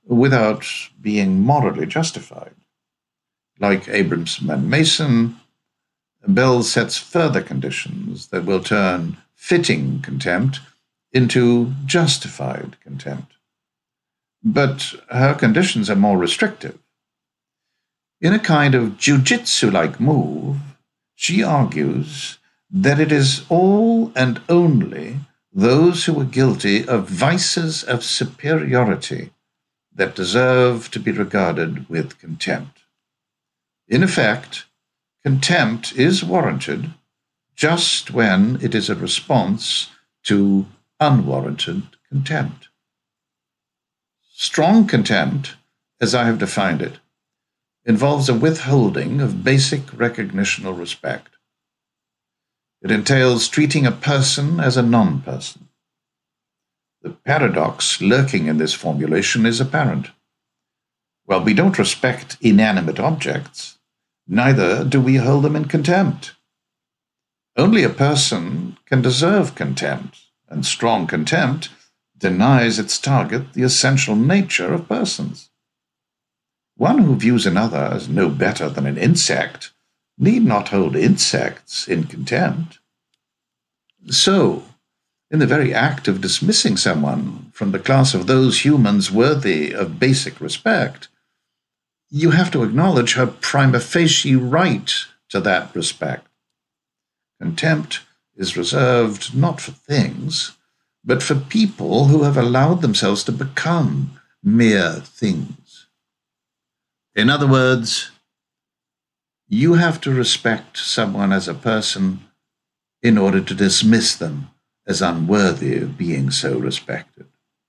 without being morally justified. Like Abramson and Mason, Bell sets further conditions that will turn fitting contempt into justified contempt. But her conditions are more restrictive. In a kind of jiu-jitsu-like move, she argues that it is all and only those who are guilty of vices of superiority that deserve to be regarded with contempt. In effect, contempt is warranted just when it is a response to unwarranted contempt. Strong contempt, as I have defined it, involves a withholding of basic recognitional respect. It entails treating a person as a non-person. The paradox lurking in this formulation is apparent. While we don't respect inanimate objects, neither do we hold them in contempt. Only a person can deserve contempt, and strong contempt denies its target the essential nature of persons. One who views another as no better than an insect need not hold insects in contempt. So, in the very act of dismissing someone from the class of those humans worthy of basic respect, you have to acknowledge her prima facie right to that respect. Contempt is reserved not for things, but for people who have allowed themselves to become mere things. In other words, you have to respect someone as a person in order to dismiss them as unworthy of being so respected.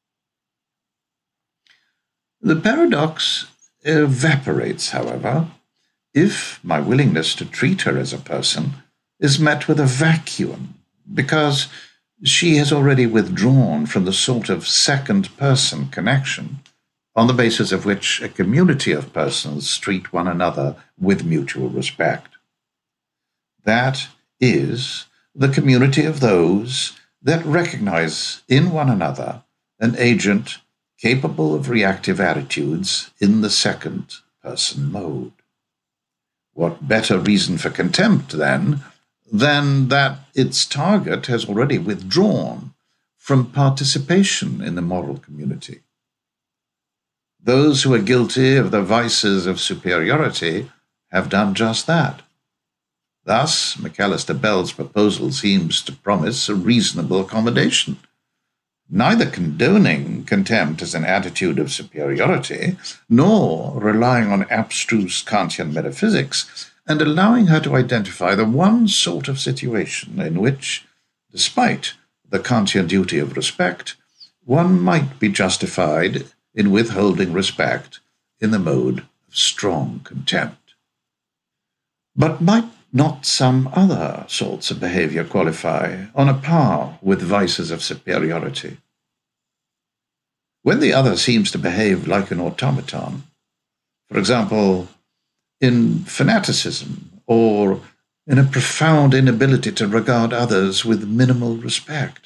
The paradox evaporates, however, if my willingness to treat her as a person is met with a vacuum, because she has already withdrawn from the sort of second-person connection on the basis of which a community of persons treat one another with mutual respect. That is the community of those that recognize in one another an agent capable of reactive attitudes in the second-person mode. What better reason for contempt, then, than that its target has already withdrawn from participation in the moral community? Those who are guilty of the vices of superiority have done just that. Thus, McAllister Bell's proposal seems to promise a reasonable accommodation, neither condoning contempt as an attitude of superiority, nor relying on abstruse Kantian metaphysics, and allowing her to identify the one sort of situation in which, despite the Kantian duty of respect, one might be justified in withholding respect in the mode of strong contempt. But might not some other sorts of behavior qualify on a par with vices of superiority? When the other seems to behave like an automaton, for example, in fanaticism or in a profound inability to regard others with minimal respect,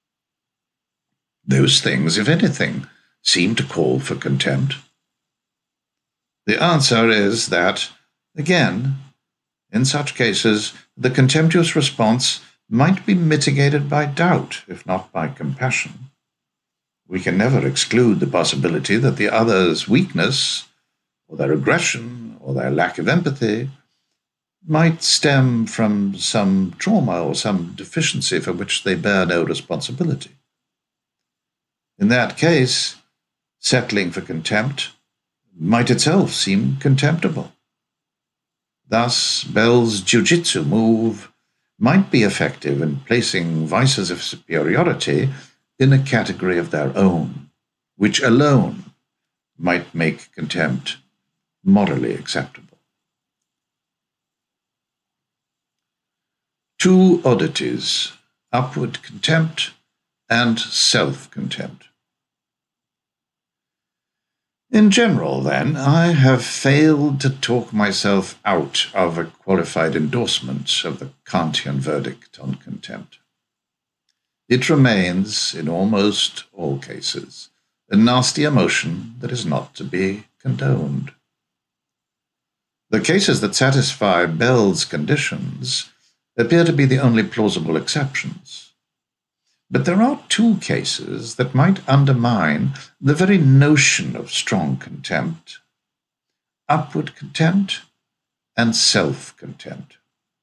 those things, if anything, seem to call for contempt. The answer is that, again, in such cases, the contemptuous response might be mitigated by doubt, if not by compassion. We can never exclude the possibility that the other's weakness, or their aggression, or their lack of empathy, might stem from some trauma or some deficiency for which they bear no responsibility. In that case, settling for contempt might itself seem contemptible. Thus, Bell's jiu-jitsu move might be effective in placing vices of superiority in a category of their own, which alone might make contempt morally acceptable. Two oddities: upward contempt and self-contempt. In general, then, I have failed to talk myself out of a qualified endorsement of the Kantian verdict on contempt. It remains, in almost all cases, a nasty emotion that is not to be condoned. The cases that satisfy Bell's conditions appear to be the only plausible exceptions. But there are two cases that might undermine the very notion of strong contempt: upward contempt and self-contempt.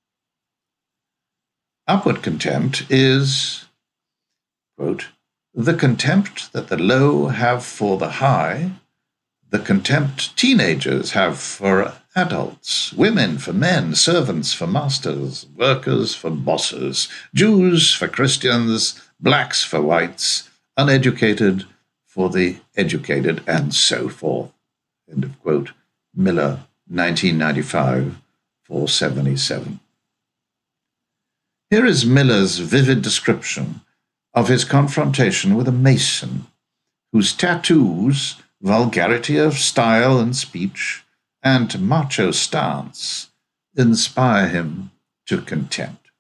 Upward contempt is, quote, the contempt that the low have for the high, the contempt teenagers have for adults, women for men, servants for masters, workers for bosses, Jews for Christians, blacks for whites, uneducated for the educated, and so forth. End of quote. Miller, nineteen ninety-five, four seventy-seven. Here is Miller's vivid description of his confrontation with a Mason, whose tattoos, vulgarity of style and speech, and macho stance inspire him to contempt.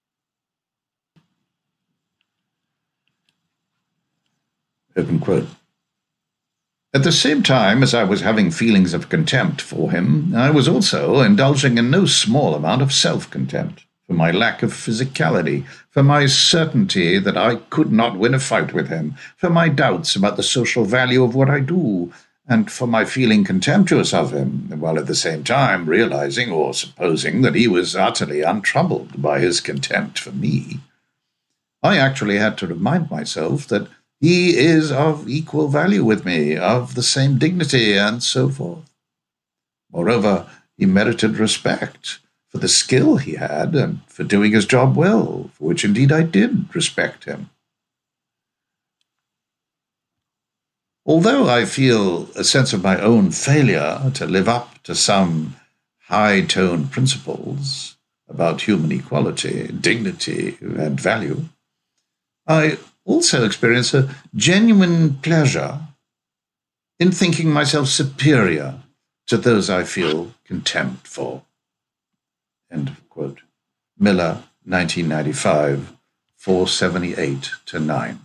Open quote. At the same time as I was having feelings of contempt for him, I was also indulging in no small amount of self-contempt for my lack of physicality, for my certainty that I could not win a fight with him, for my doubts about the social value of what I do, and for my feeling contemptuous of him, while at the same time realizing or supposing that he was utterly untroubled by his contempt for me. I actually had to remind myself that he is of equal value with me, of the same dignity, and so forth. Moreover, he merited respect for the skill he had and for doing his job well, for which indeed I did respect him. Although I feel a sense of my own failure to live up to some high-toned principles about human equality, dignity, and value, I also experience a genuine pleasure in thinking myself superior to those I feel contempt for. End of quote. Miller, nineteen ninety-five, four seventy-eight to nine.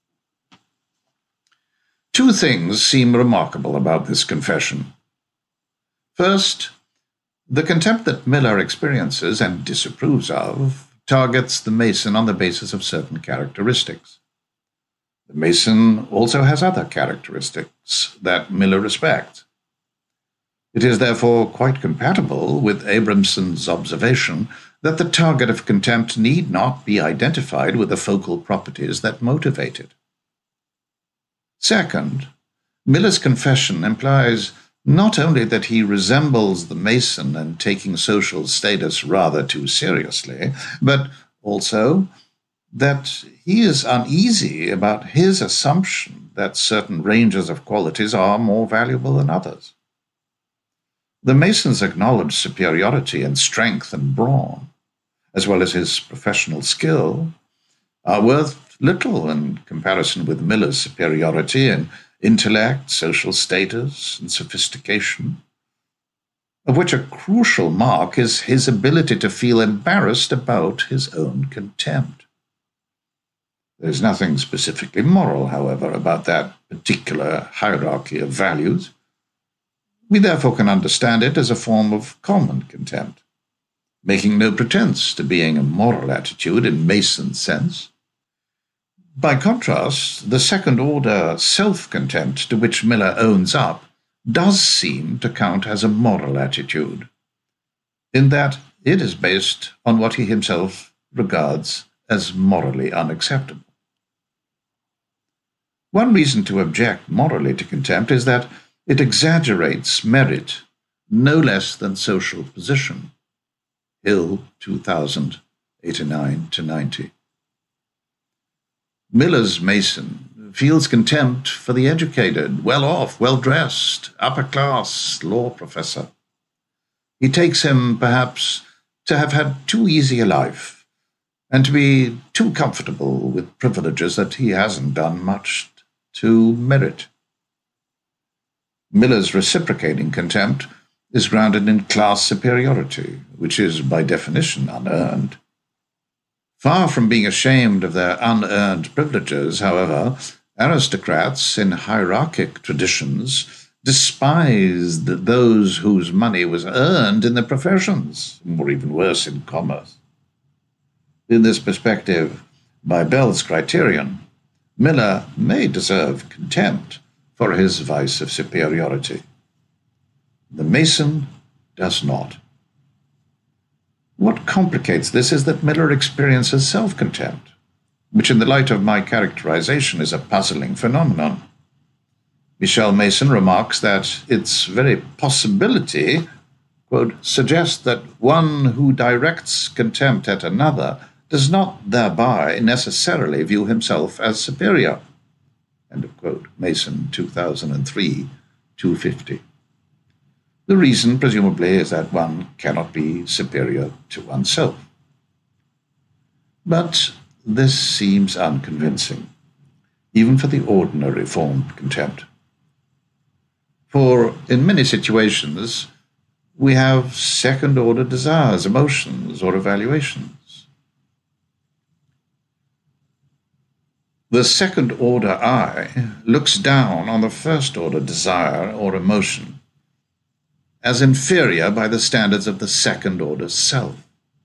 Two things seem remarkable about this confession. First, the contempt that Miller experiences and disapproves of targets the Mason on the basis of certain characteristics. The Mason also has other characteristics that Miller respects. It is therefore quite compatible with Abramson's observation that the target of contempt need not be identified with the focal properties that motivate it. Second, Miller's confession implies not only that he resembles the Mason in taking social status rather too seriously, but also that he is uneasy about his assumption that certain ranges of qualities are more valuable than others. The Mason's acknowledged superiority in strength and brawn, as well as his professional skill, are worth little in comparison with Miller's superiority in intellect, social status, and sophistication, of which a crucial mark is his ability to feel embarrassed about his own contempt. There is nothing specifically moral, however, about that particular hierarchy of values. We therefore can understand it as a form of common contempt, making no pretense to being a moral attitude in Mason's sense. By contrast, the second-order self-contempt to which Miller owns up does seem to count as a moral attitude, in that it is based on what he himself regards as morally unacceptable. One reason to object morally to contempt is that it exaggerates merit no less than social position. Hill, two thousand, eighty-nine to ninety. Miller's Mason feels contempt for the educated, well-off, well-dressed, upper-class law professor. He takes him, perhaps, to have had too easy a life and to be too comfortable with privileges that he hasn't done much to merit. Miller's reciprocating contempt is grounded in class superiority, which is, by definition, unearned. Far from being ashamed of their unearned privileges, however, Aristocrats in hierarchic traditions despised those whose money was earned in the professions, or even worse, in commerce. In this perspective, by Bell's criterion, Miller may deserve contempt for his vice of superiority. The Mason does not. What complicates this is that Miller experiences self-contempt, which in the light of my characterization is a puzzling phenomenon. Michelle Mason remarks that its very possibility, quote, suggests that one who directs contempt at another does not thereby necessarily view himself as superior. End of quote. Mason, two thousand three, two fifty. The reason, presumably, is that one cannot be superior to oneself. But this seems unconvincing, even for the ordinary formed contempt. For in many situations, we have second-order desires, emotions, or evaluations. The second-order I looks down on the first-order desire or emotion as inferior by the standards of the second-order self.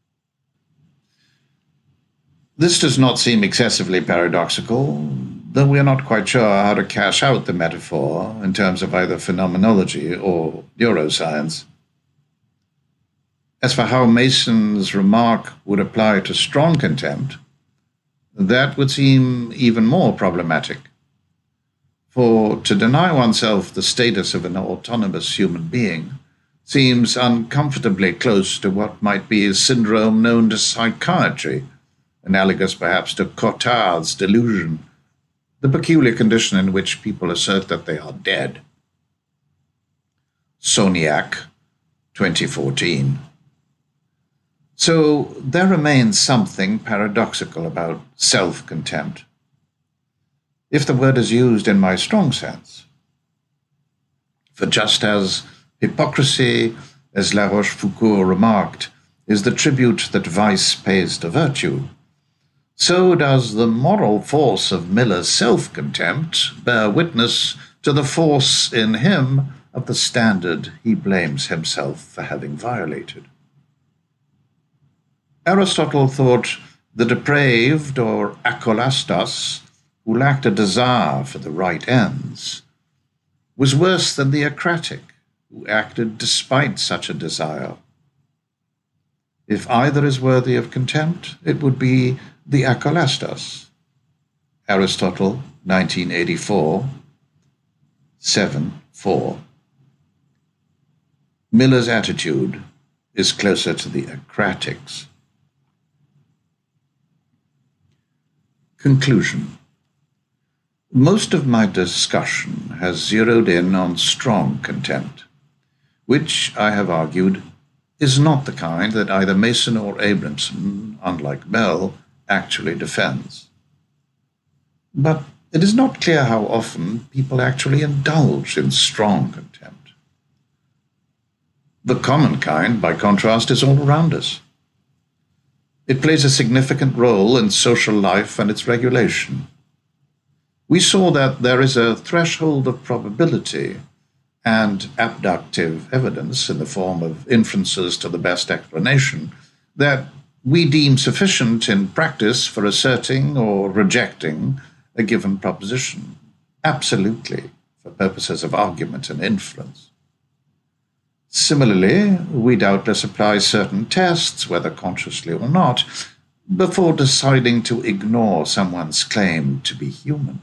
This does not seem excessively paradoxical, though we are not quite sure how to cash out the metaphor in terms of either phenomenology or neuroscience. As for how Mason's remark would apply to strong contempt, that would seem even more problematic. For to deny oneself the status of an autonomous human being seems uncomfortably close to what might be a syndrome known to psychiatry, analogous perhaps to Cotard's delusion, the peculiar condition in which people assert that they are dead. Soniac, twenty fourteen. So there remains something paradoxical about self-contempt, if the word is used in my strong sense. For just as hypocrisy, as La Rochefoucauld remarked, is the tribute that vice pays to virtue, so does the moral force of Miller's self-contempt bear witness to the force in him of the standard he blames himself for having violated. Aristotle thought the depraved, or akolastos, who lacked a desire for the right ends, was worse than the acratic, who acted despite such a desire. If either is worthy of contempt, it would be the akolastos. Aristotle, nineteen eighty-four, seven four. Miller's attitude is closer to the acratics. Conclusion. Most of my discussion has zeroed in on strong contempt, which, I have argued, is not the kind that either Mason or Abramson, unlike Bell, actually defends. But it is not clear how often people actually indulge in strong contempt. The common kind, by contrast, is all around us. It plays a significant role in social life and its regulation. We saw that there is a threshold of probability and abductive evidence in the form of inferences to the best explanation that we deem sufficient in practice for asserting or rejecting a given proposition, absolutely for purposes of argument and inference. Similarly, we doubtless apply certain tests, whether consciously or not, before deciding to ignore someone's claim to be human.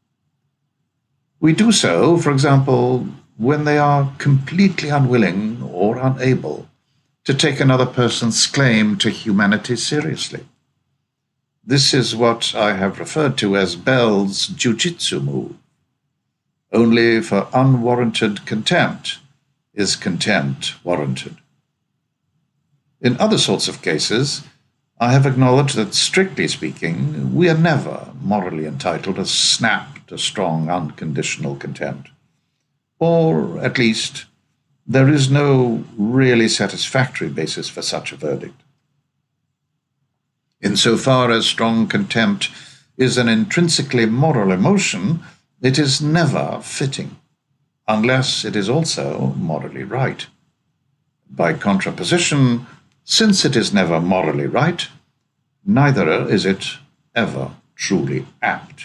We do so, for example, when they are completely unwilling or unable to take another person's claim to humanity seriously. This is what I have referred to as Bell's jiu-jitsu move. Only for unwarranted contempt is contempt warranted. In other sorts of cases, I have acknowledged that, strictly speaking, we are never morally entitled to snap to strong, unconditional contempt. Or, at least, there is no really satisfactory basis for such a verdict. Insofar as strong contempt is an intrinsically moral emotion, it is never fitting, unless it is also morally right. By contraposition, since it is never morally right, neither is it ever truly apt.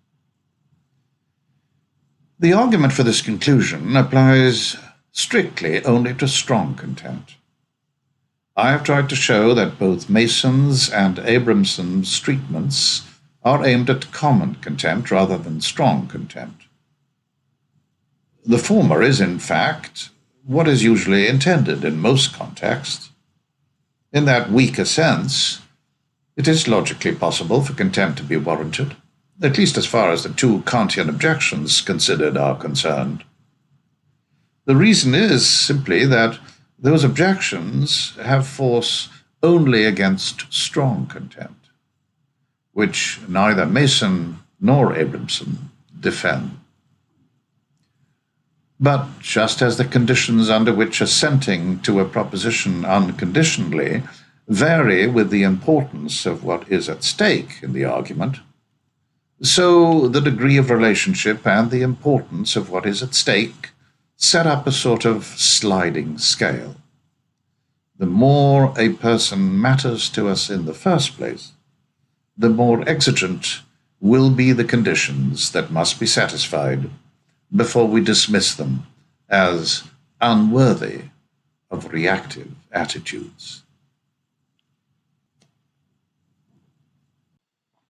The argument for this conclusion applies strictly only to strong contempt. I have tried to show that both Mason's and Abramson's treatments are aimed at common contempt rather than strong contempt. The former is, in fact, what is usually intended in most contexts. In that weaker sense, it is logically possible for contempt to be warranted, at least as far as the two Kantian objections considered are concerned. The reason is simply that those objections have force only against strong contempt, which neither Mason nor Abramson defend. But just as the conditions under which assenting to a proposition unconditionally vary with the importance of what is at stake in the argument, so the degree of relationship and the importance of what is at stake set up a sort of sliding scale. The more a person matters to us in the first place, the more exigent will be the conditions that must be satisfied before we dismiss them as unworthy of reactive attitudes.